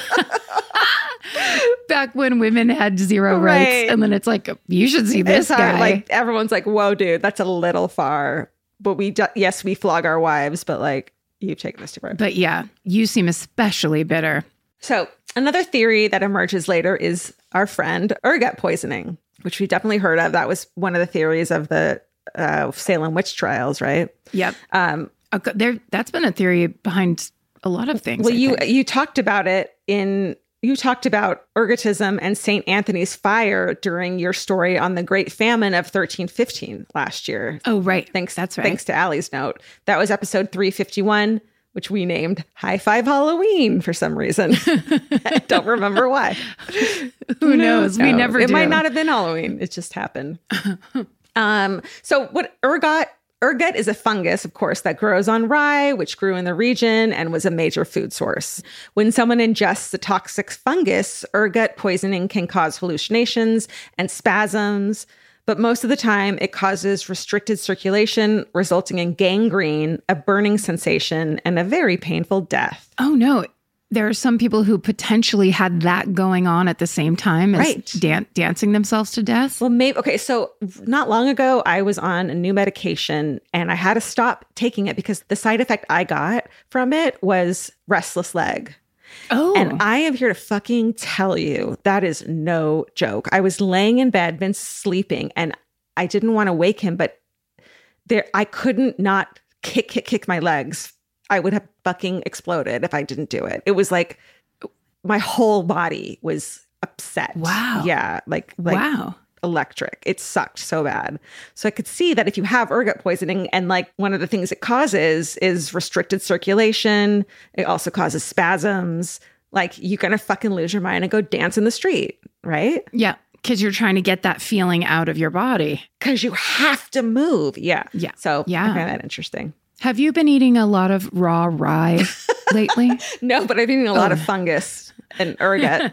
[SPEAKER 3] Back when women had zero rights. And then it's like, you should see this guy.
[SPEAKER 2] Like, everyone's like, whoa, dude, that's a little far. But we flog our wives, but like, you've taken this too far.
[SPEAKER 3] But yeah, you seem especially bitter.
[SPEAKER 2] So another theory that emerges later is our friend ergot poisoning, which we definitely heard of. That was one of the theories of the Salem witch trials, right?
[SPEAKER 3] Yep. That's been a theory behind a lot of things.
[SPEAKER 2] Well, you talked about it you talked about ergotism and St. Anthony's fire during your story on the Great Famine of 1315 last year.
[SPEAKER 3] Oh, right.
[SPEAKER 2] That's right. Thanks to Allie's note. That was episode 351, which we named High Five Halloween for some reason. I don't remember why.
[SPEAKER 3] Who knows? We never do.
[SPEAKER 2] It might not have been Halloween. It just happened. So what ergot is a fungus, of course, that grows on rye, which grew in the region and was a major food source. When someone ingests the toxic fungus, ergot poisoning can cause hallucinations and spasms, but most of the time it causes restricted circulation, resulting in gangrene, a burning sensation, and a very painful death.
[SPEAKER 3] Oh, no. There are some people who potentially had that going on at the same time as dancing themselves to death.
[SPEAKER 2] Well, maybe. Okay, so not long ago, I was on a new medication and I had to stop taking it because the side effect I got from it was restless leg.
[SPEAKER 3] Oh.
[SPEAKER 2] And I am here to fucking tell you that is no joke. I was laying in bed, Vince sleeping, and I didn't want to wake him, but I couldn't not kick my legs. I would have fucking exploded if I didn't do it. It was like my whole body was upset.
[SPEAKER 3] Wow.
[SPEAKER 2] Yeah. Like
[SPEAKER 3] wow.
[SPEAKER 2] Electric. It sucked so bad. So I could see that if you have ergot poisoning and like one of the things it causes is restricted circulation, it also causes spasms. Like you're going to fucking lose your mind and go dance in the street, right?
[SPEAKER 3] Yeah. Because you're trying to get that feeling out of your body.
[SPEAKER 2] Because you have to move. Yeah.
[SPEAKER 3] Yeah.
[SPEAKER 2] So I find that interesting.
[SPEAKER 3] Have you been eating a lot of raw rye lately?
[SPEAKER 2] No, but I've been eating a lot of fungus and ergot.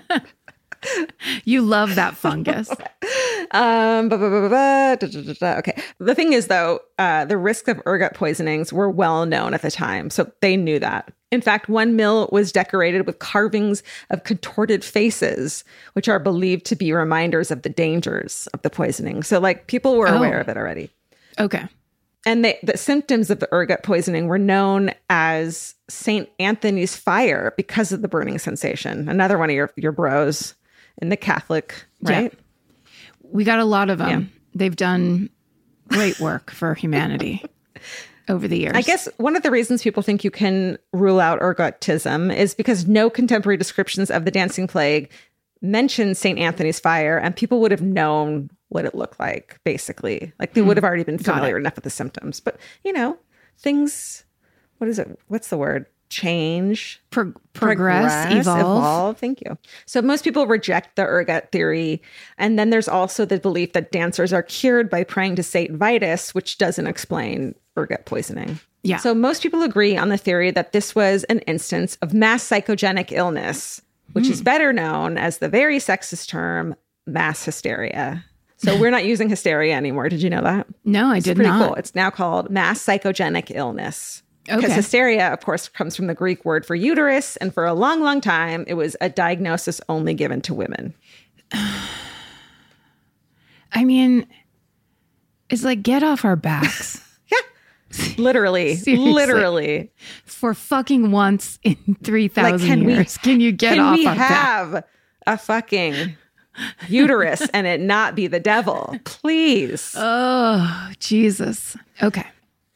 [SPEAKER 3] You love that fungus.
[SPEAKER 2] Okay. The thing is, though, the risk of ergot poisonings were well known at the time, so they knew that. In fact, one mill was decorated with carvings of contorted faces, which are believed to be reminders of the dangers of the poisoning. So, like, people were aware of it already.
[SPEAKER 3] Okay.
[SPEAKER 2] And the symptoms of the ergot poisoning were known as St. Anthony's fire because of the burning sensation. Another one of your bros in the Catholic, right?
[SPEAKER 3] Yeah. We got a lot of them. Yeah. They've done great work for humanity. over the years.
[SPEAKER 2] I guess one of the reasons people think you can rule out ergotism is because no contemporary descriptions of the dancing plague mention St. Anthony's fire, and people would have known what it looked like, basically. Like they would have already been familiar enough with the symptoms. But, things, what is it? What's the word? Change.
[SPEAKER 3] Progress, evolve.
[SPEAKER 2] Thank you. So most people reject the ergot theory. And then there's also the belief that dancers are cured by praying to St. Vitus, which doesn't explain ergot poisoning.
[SPEAKER 3] Yeah.
[SPEAKER 2] So most people agree on the theory that this was an instance of mass psychogenic illness, which is better known as the very sexist term mass hysteria. So we're not using hysteria anymore. Did you know that?
[SPEAKER 3] No, I did
[SPEAKER 2] Pretty
[SPEAKER 3] not.
[SPEAKER 2] cool. It's now called mass psychogenic illness. Because
[SPEAKER 3] Okay.
[SPEAKER 2] hysteria, of course, comes from the Greek word for uterus. And for a long, long time, it was a diagnosis only given to women.
[SPEAKER 3] I mean, it's like, get off our backs.
[SPEAKER 2] Literally.
[SPEAKER 3] Seriously.
[SPEAKER 2] Literally.
[SPEAKER 3] For fucking once in 3,000
[SPEAKER 2] Can
[SPEAKER 3] years. Can you get
[SPEAKER 2] can
[SPEAKER 3] off
[SPEAKER 2] we
[SPEAKER 3] our back?
[SPEAKER 2] have a fucking uterus and it not be the devil? Please.
[SPEAKER 3] Oh, Jesus. Okay.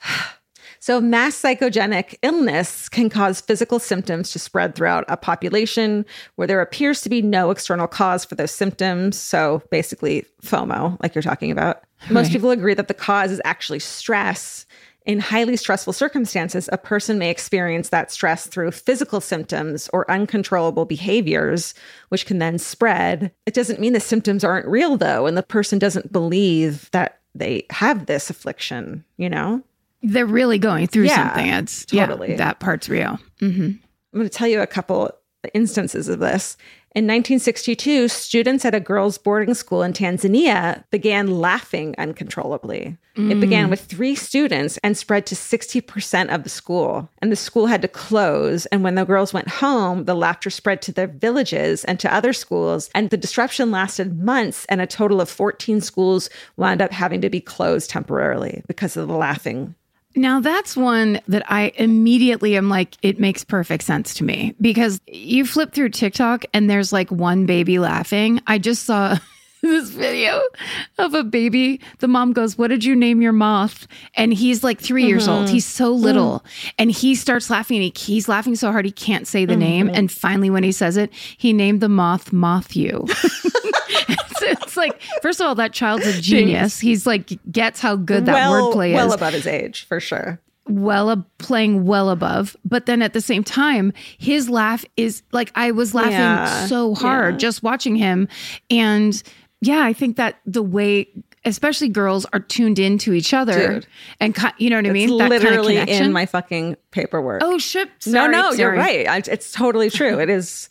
[SPEAKER 2] So mass psychogenic illness can cause physical symptoms to spread throughout a population where there appears to be no external cause for those symptoms. So basically FOMO, like you're talking about. Most people agree that the cause is actually stress. In highly stressful circumstances, a person may experience that stress through physical symptoms or uncontrollable behaviors, which can then spread. It doesn't mean the symptoms aren't real, though, and the person doesn't believe that they have this affliction,
[SPEAKER 3] They're really going through
[SPEAKER 2] Yeah,
[SPEAKER 3] something. It's
[SPEAKER 2] totally.
[SPEAKER 3] Yeah, that part's real. Mm-hmm.
[SPEAKER 2] I'm going to tell you a couple instances of this. In 1962, students at a girls' boarding school in Tanzania began laughing uncontrollably. It began with 3 students and spread to 60% of the school. And the school had to close. And when the girls went home, the laughter spread to their villages and to other schools. And the disruption lasted months. And a total of 14 schools wound up having to be closed temporarily because of the laughing.
[SPEAKER 3] Now, that's one that I immediately am like, it makes perfect sense to me because you flip through TikTok and there's like one baby laughing. I just saw this video of a baby. The mom goes, "What did you name your moth?" And he's like 3 years old. He's so little. And he starts laughing and he's laughing so hard he can't say the name. And finally, when he says it, he named the moth Moth-You. It's like, first of all, that child's a genius. He's like, gets how good that wordplay is.
[SPEAKER 2] Well above his age, for sure.
[SPEAKER 3] Playing well above. But then at the same time, his laugh is like, I was laughing so hard just watching him. And yeah, I think that the way, especially girls, are tuned into each other.
[SPEAKER 2] Dude,
[SPEAKER 3] and you know what I mean?
[SPEAKER 2] It's
[SPEAKER 3] That kind of
[SPEAKER 2] literally
[SPEAKER 3] connection.
[SPEAKER 2] in my fucking paperwork.
[SPEAKER 3] Oh, shit. Sorry,
[SPEAKER 2] No, you're
[SPEAKER 3] sorry.
[SPEAKER 2] right. It's totally true. It's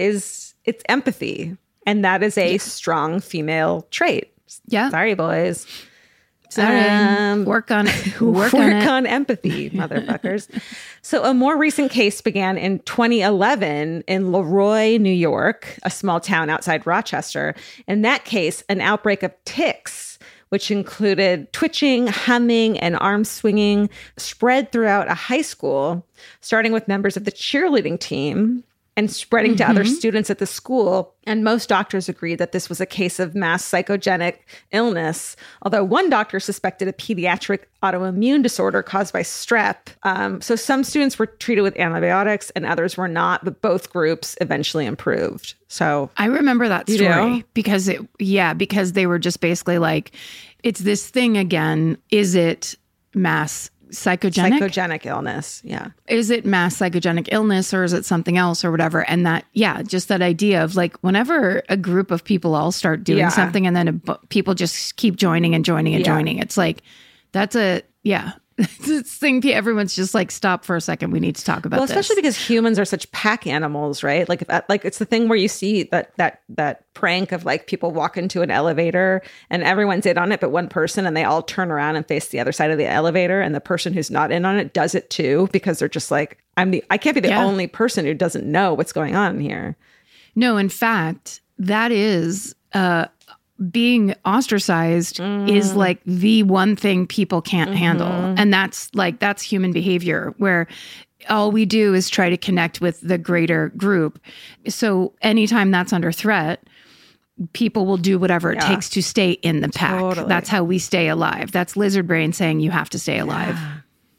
[SPEAKER 2] empathy. And that is a strong female trait.
[SPEAKER 3] Yeah.
[SPEAKER 2] Sorry, boys.
[SPEAKER 3] Sorry. Work on it. Work on it.
[SPEAKER 2] Empathy, motherfuckers. So a more recent case began in 2011 in Leroy, New York, a small town outside Rochester. In that case, an outbreak of tics, which included twitching, humming, and arm swinging, spread throughout a high school, starting with members of the cheerleading team and spreading to other students at the school. And most doctors agreed that this was a case of mass psychogenic illness, although one doctor suspected a pediatric autoimmune disorder caused by strep. So some students were treated with antibiotics and others were not, but both groups eventually improved. So
[SPEAKER 3] I remember that
[SPEAKER 2] You
[SPEAKER 3] story
[SPEAKER 2] do?
[SPEAKER 3] because because they were just basically like, it's this thing again. Is it mass psychogenic?
[SPEAKER 2] psychogenic illness. Yeah.
[SPEAKER 3] Is it mass psychogenic illness or is it something else or whatever? And that, just that idea of like, whenever a group of people all start doing
[SPEAKER 2] Yeah.
[SPEAKER 3] something and then people just keep joining and joining and joining, it's like, that's this thing everyone's just like, stop for a second. We need to talk about
[SPEAKER 2] Well,
[SPEAKER 3] this.
[SPEAKER 2] especially because humans are such pack animals, right? Like, it's the thing where you see that prank of like people walk into an elevator and everyone's in on it, but one person, and they all turn around and face the other side of the elevator, and the person who's not in on it does it too because they're just like, I can't be the only person who doesn't know what's going on here.
[SPEAKER 3] No, in fact, that is being ostracized is like the one thing people can't handle. And that's human behavior where all we do is try to connect with the greater group. So anytime that's under threat, people will do whatever it takes to stay in the pack.
[SPEAKER 2] Totally.
[SPEAKER 3] That's how we stay alive. That's lizard brain saying you have to stay alive.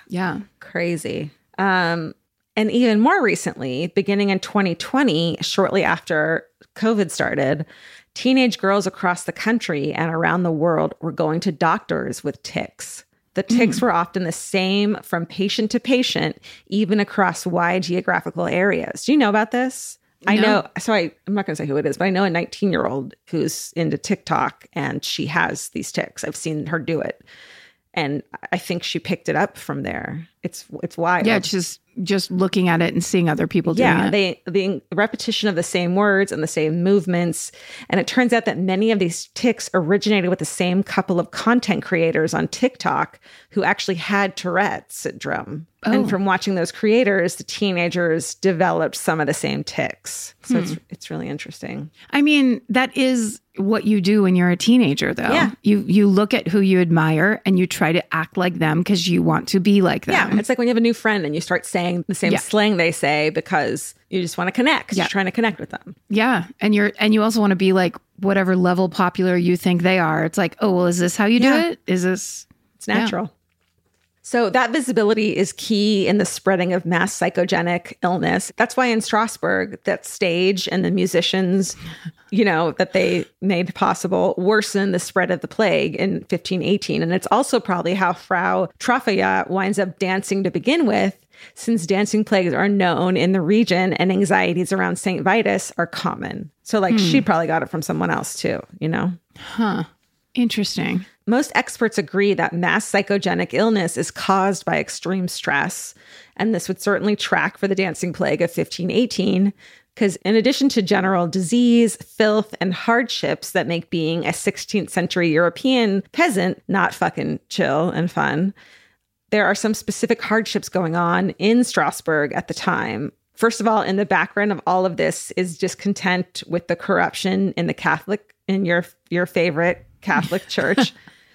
[SPEAKER 3] Yeah.
[SPEAKER 2] Crazy. And even more recently, beginning in 2020, shortly after COVID started, teenage girls across the country and around the world were going to doctors with tics. The tics were often the same from patient to patient, even across wide geographical areas. Do you know about this? I know. So I'm not going to say who it is, but I know a 19-year-old who's into TikTok and she has these tics. I've seen her do it. And I think she picked it up from there. It's wild.
[SPEAKER 3] Yeah, just looking at it and seeing other people doing it.
[SPEAKER 2] Yeah, the repetition of the same words and the same movements. And it turns out that many of these tics originated with the same couple of content creators on TikTok who actually had Tourette's syndrome.
[SPEAKER 3] Oh.
[SPEAKER 2] And from watching those creators, the teenagers developed some of the same tics. So it's really interesting.
[SPEAKER 3] I mean, that is what you do when you're a teenager, though.
[SPEAKER 2] Yeah.
[SPEAKER 3] You look at who you admire and you try to act like them because you want to be like them.
[SPEAKER 2] Yeah, it's like when you have a new friend and you start saying the same slang they say because you just want to connect. You're trying to connect with them.
[SPEAKER 3] Yeah, and you also want to be like whatever level popular you think they are. It's like, oh, well, is this how you do it? Is this?
[SPEAKER 2] It's natural. So that visibility is key in the spreading of mass psychogenic illness. That's why in Strasbourg, that stage and the musicians, that they made possible worsen the spread of the plague in 1518. And it's also probably how Frau Trafaya winds up dancing to begin with, since dancing plagues are known in the region and anxieties around St. Vitus are common. So she probably got it from someone else too,
[SPEAKER 3] Huh. Interesting.
[SPEAKER 2] Most experts agree that mass psychogenic illness is caused by extreme stress, and this would certainly track for the dancing plague of 1518, because in addition to general disease, filth, and hardships that make being a 16th century European peasant not fucking chill and fun, there are some specific hardships going on in Strasbourg at the time. First of all, in the background of all of this is discontent with the corruption in your favorite Catholic Church.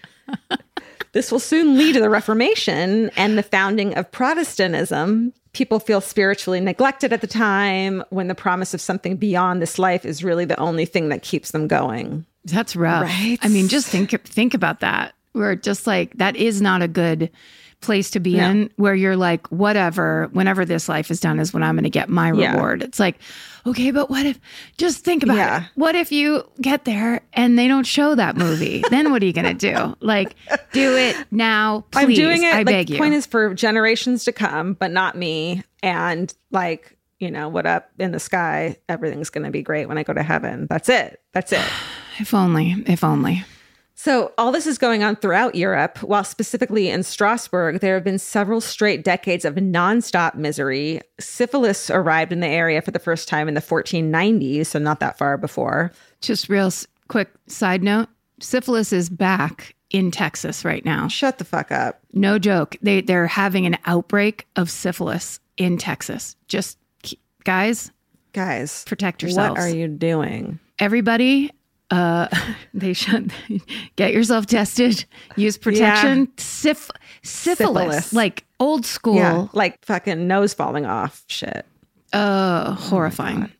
[SPEAKER 2] This will soon lead to the Reformation and the founding of Protestantism. People feel spiritually neglected at the time when the promise of something beyond this life is really the only thing that keeps them going.
[SPEAKER 3] That's rough.
[SPEAKER 2] Right?
[SPEAKER 3] I mean, just think about that. We're just like, that is not a good place to be in, where you're like, whatever, whenever this life is done is when I'm going to get my reward. It's like, okay, but what if, just think about it. What if you get there and they don't show that movie? Then what are you going to do? Like, do it now, please.
[SPEAKER 2] I'm doing it.
[SPEAKER 3] I beg you.
[SPEAKER 2] The point is for generations to come, but not me. And what up in the sky? Everything's going to be great when I go to heaven. That's it.
[SPEAKER 3] If only.
[SPEAKER 2] So all this is going on throughout Europe, while specifically in Strasbourg, there have been several straight decades of nonstop misery. Syphilis arrived in the area for the first time in the 1490s, so not that far before.
[SPEAKER 3] Just real quick side note, syphilis is back in Texas right now.
[SPEAKER 2] Shut the fuck up.
[SPEAKER 3] No joke. They're having an outbreak of syphilis in Texas. Just, guys, protect yourselves.
[SPEAKER 2] What are you doing?
[SPEAKER 3] Everybody... they should get yourself tested, use protection. Syphilis, like old school,
[SPEAKER 2] like fucking nose falling off shit.
[SPEAKER 3] Horrifying.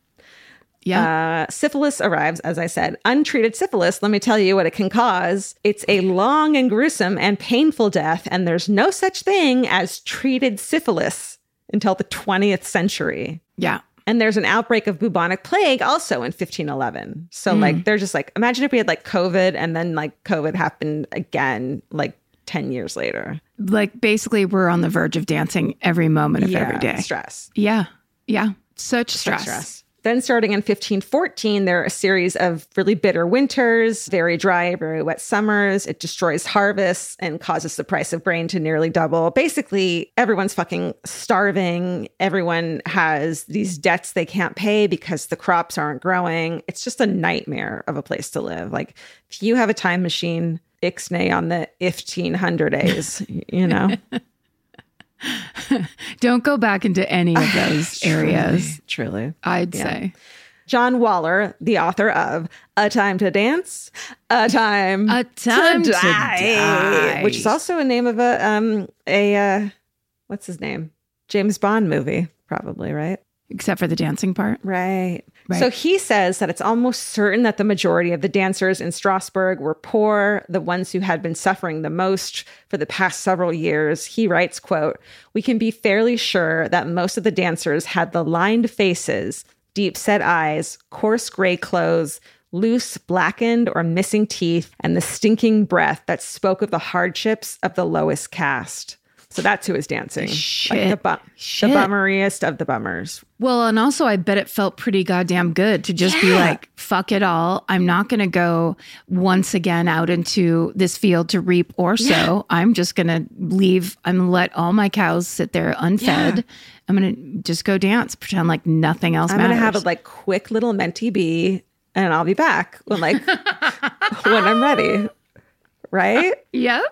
[SPEAKER 2] Syphilis arrives, as I said. Untreated syphilis, let me tell you what it can cause. It's a long and gruesome and painful death, and there's no such thing as treated syphilis until the 20th century.
[SPEAKER 3] Yeah.
[SPEAKER 2] And there's an outbreak of bubonic plague also in 1511. So they're just like, imagine if we had COVID and then COVID happened again 10 years later.
[SPEAKER 3] Basically we're on the verge of dancing every moment of every day.
[SPEAKER 2] Stress.
[SPEAKER 3] Yeah. Such stress.
[SPEAKER 2] Then starting in 1514, there are a series of really bitter winters, very dry, very wet summers. It destroys harvests and causes the price of grain to nearly double. Basically, everyone's fucking starving. Everyone has these debts they can't pay because the crops aren't growing. It's just a nightmare of a place to live. If you have a time machine, ixnay on the 1500 days,
[SPEAKER 3] Don't go back into any of those areas.
[SPEAKER 2] Truly.
[SPEAKER 3] I'd say.
[SPEAKER 2] John Waller, the author of A Time to Dance, A Time to Die, which is also a name of a what's his name? James Bond movie, probably, right?
[SPEAKER 3] Except for the dancing part.
[SPEAKER 2] Right.
[SPEAKER 3] Right.
[SPEAKER 2] So he says that it's almost certain that the majority of the dancers in Strasbourg were poor, the ones who had been suffering the most for the past several years. He writes, quote, "We can be fairly sure that most of the dancers had the lined faces, deep set eyes, coarse gray clothes, loose, blackened or missing teeth, and the stinking breath that spoke of the hardships of the lowest caste." So that's who is dancing.
[SPEAKER 3] Shit.
[SPEAKER 2] Like the bummeriest of the bummers.
[SPEAKER 3] Well, and also I bet it felt pretty goddamn good to just be like, fuck it all. I'm not going to go once again out into this field to reap or sow. I'm just going to leave. I'm going to let all my cows sit there unfed. I'm going to just go dance, pretend like nothing else matters.
[SPEAKER 2] I'm going to have a like quick little mentee bee and I'll be back when like, when I'm ready. Right?
[SPEAKER 3] Yep.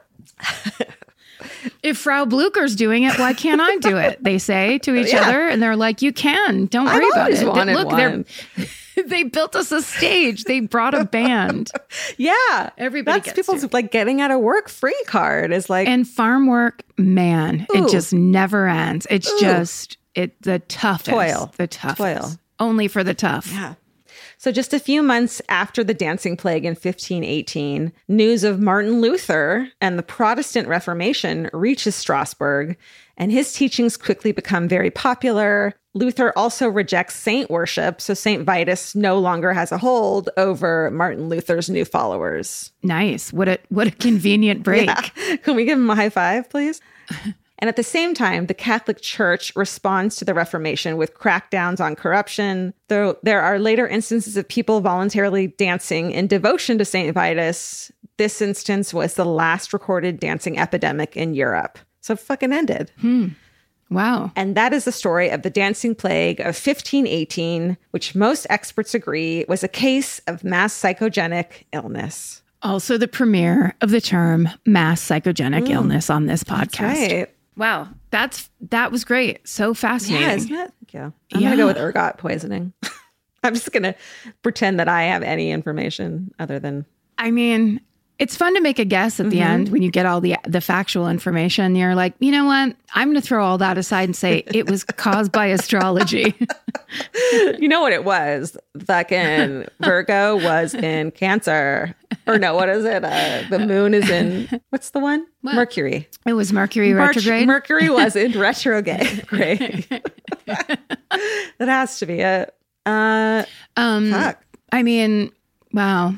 [SPEAKER 3] If Frau Blucher's doing it, why can't I do it? They say to each other, and they're like, "You can. Don't worry about it."
[SPEAKER 2] Look,
[SPEAKER 3] they built us a stage. They brought a band.
[SPEAKER 2] Yeah,
[SPEAKER 3] everybody.
[SPEAKER 2] That's people's like getting out of work free card is like,
[SPEAKER 3] and farm work. Man, it just never ends. It's just the toughest.
[SPEAKER 2] Toil.
[SPEAKER 3] The toughest. Only for the tough.
[SPEAKER 2] Yeah. So just a few months after the Dancing Plague in 1518, news of Martin Luther and the Protestant Reformation reaches Strasbourg, and his teachings quickly become very popular. Luther also rejects saint worship, so Saint Vitus no longer has a hold over Martin Luther's new followers.
[SPEAKER 3] Nice. What a convenient break.
[SPEAKER 2] Yeah. Can we give him a high five, please? And at the same time, the Catholic Church responds to the Reformation with crackdowns on corruption. Though there are later instances of people voluntarily dancing in devotion to St. Vitus, this instance was the last recorded dancing epidemic in Europe. So it fucking ended.
[SPEAKER 3] Wow.
[SPEAKER 2] And that is the story of the Dancing Plague of 1518, which most experts agree was a case of mass psychogenic illness.
[SPEAKER 3] Also the premiere of the term mass psychogenic illness on this podcast.
[SPEAKER 2] That's right.
[SPEAKER 3] Wow. That was great. So fascinating.
[SPEAKER 2] Yeah, isn't it? Yeah. I'm going to go with ergot poisoning. I'm just going to pretend that I have any information other than...
[SPEAKER 3] I mean, it's fun to make a guess at the end when you get all the factual information. You're like, you know what? I'm going to throw all that aside and say it was caused by astrology.
[SPEAKER 2] You know what it was? Fucking Virgo was in Cancer. Or no, what is it? The moon is in, what's the one?
[SPEAKER 3] What?
[SPEAKER 2] Mercury.
[SPEAKER 3] It was Mercury retrograde?
[SPEAKER 2] Mercury was in retrograde. Great. That has to be it. Fuck.
[SPEAKER 3] I mean, wow.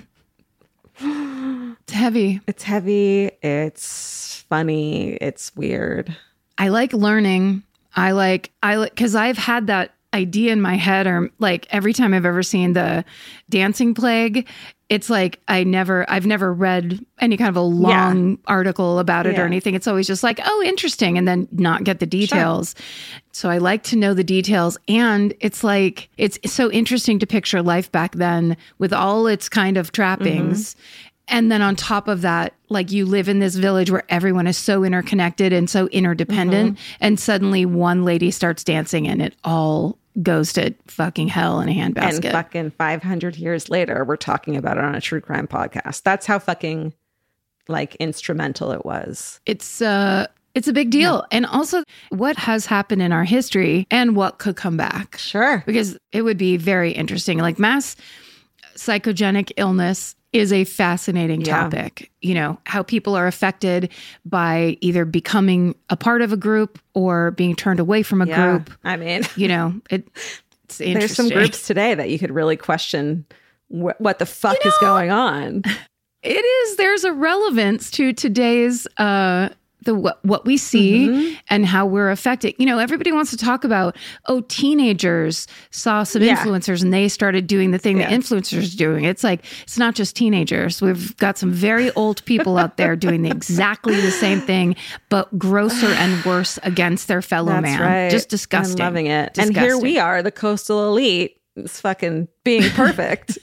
[SPEAKER 3] It's heavy.
[SPEAKER 2] It's heavy. It's funny. It's weird.
[SPEAKER 3] I like learning. I like, because I've had that idea in my head, or like every time I've ever seen the Dancing Plague, it's like I've never read any kind of a long article about it or anything. It's always just like, oh, interesting, and then not get the details. Sure. So I like to know the details, and it's like it's so interesting to picture life back then with all its kind of trappings. And then on top of that, like you live in this village where everyone is so interconnected and so interdependent, and suddenly one lady starts dancing and it all goes to fucking hell in a handbasket.
[SPEAKER 2] And fucking 500 years later, we're talking about it on a true crime podcast. That's how fucking like instrumental it was.
[SPEAKER 3] It's a big deal. Yeah. And also what has happened in our history and what could come back.
[SPEAKER 2] Sure.
[SPEAKER 3] Because it would be very interesting. Like mass psychogenic illness is a fascinating topic. You know, how people are affected by either becoming a part of a group or being turned away from a group.
[SPEAKER 2] I mean,
[SPEAKER 3] you know, it's interesting.
[SPEAKER 2] There's some groups today that you could really question what the fuck is going on.
[SPEAKER 3] It is. There's a relevance to today's what we see and how we're affected. You know, everybody wants to talk about, teenagers saw some influencers and they started doing the thing that influencers are doing. It's like, it's not just teenagers. We've got some very old people out there doing exactly the same thing, but grosser and worse against their fellow man.
[SPEAKER 2] Right.
[SPEAKER 3] Just disgusting.
[SPEAKER 2] I'm loving it.
[SPEAKER 3] Disgusting.
[SPEAKER 2] And here we are, the coastal elite, is fucking being perfect.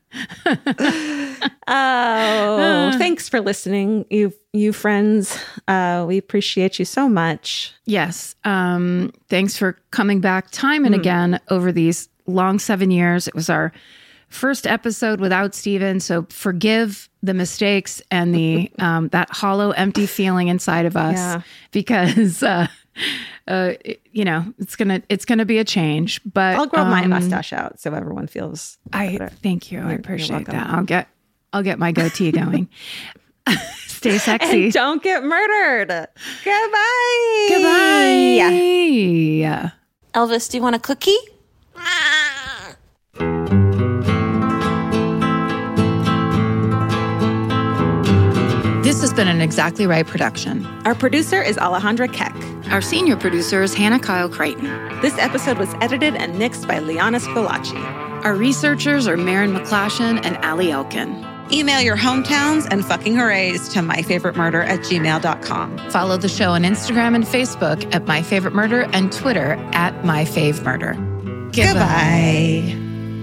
[SPEAKER 2] Thanks for listening, you friends. We appreciate you so much.
[SPEAKER 3] Yes. Thanks for coming back time and again over these long 7 years. It was our first episode without Steven, so forgive the mistakes and the that hollow, empty feeling inside of us because it's gonna be a change. But
[SPEAKER 2] I'll grow my mustache out so everyone feels better.
[SPEAKER 3] Thank you. I appreciate
[SPEAKER 2] welcome.
[SPEAKER 3] that. I'll get my goatee going. Stay sexy.
[SPEAKER 2] And don't get murdered. Goodbye.
[SPEAKER 3] Goodbye.
[SPEAKER 5] Elvis, do you want a cookie?
[SPEAKER 1] This has been an Exactly Right production.
[SPEAKER 2] Our producer is Alejandra Keck.
[SPEAKER 1] Our senior producer is Hannah Kyle Creighton.
[SPEAKER 2] This episode was edited and mixed by Liana Squillaci.
[SPEAKER 1] Our researchers are Maren McClashen and Allie Elkin.
[SPEAKER 4] Email your hometowns and fucking hoorays to myfavoritemurder@gmail.com.
[SPEAKER 1] Follow the show on Instagram and Facebook at My Favorite Murder and Twitter at My Fave Murder.
[SPEAKER 4] Goodbye.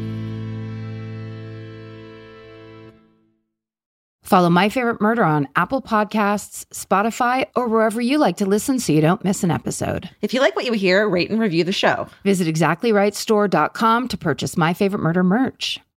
[SPEAKER 1] Follow My Favorite Murder on Apple Podcasts, Spotify, or wherever you like to listen so you don't miss an episode.
[SPEAKER 4] If you like what you hear, rate and review the show.
[SPEAKER 1] Visit exactlyrightstore.com to purchase My Favorite Murder merch.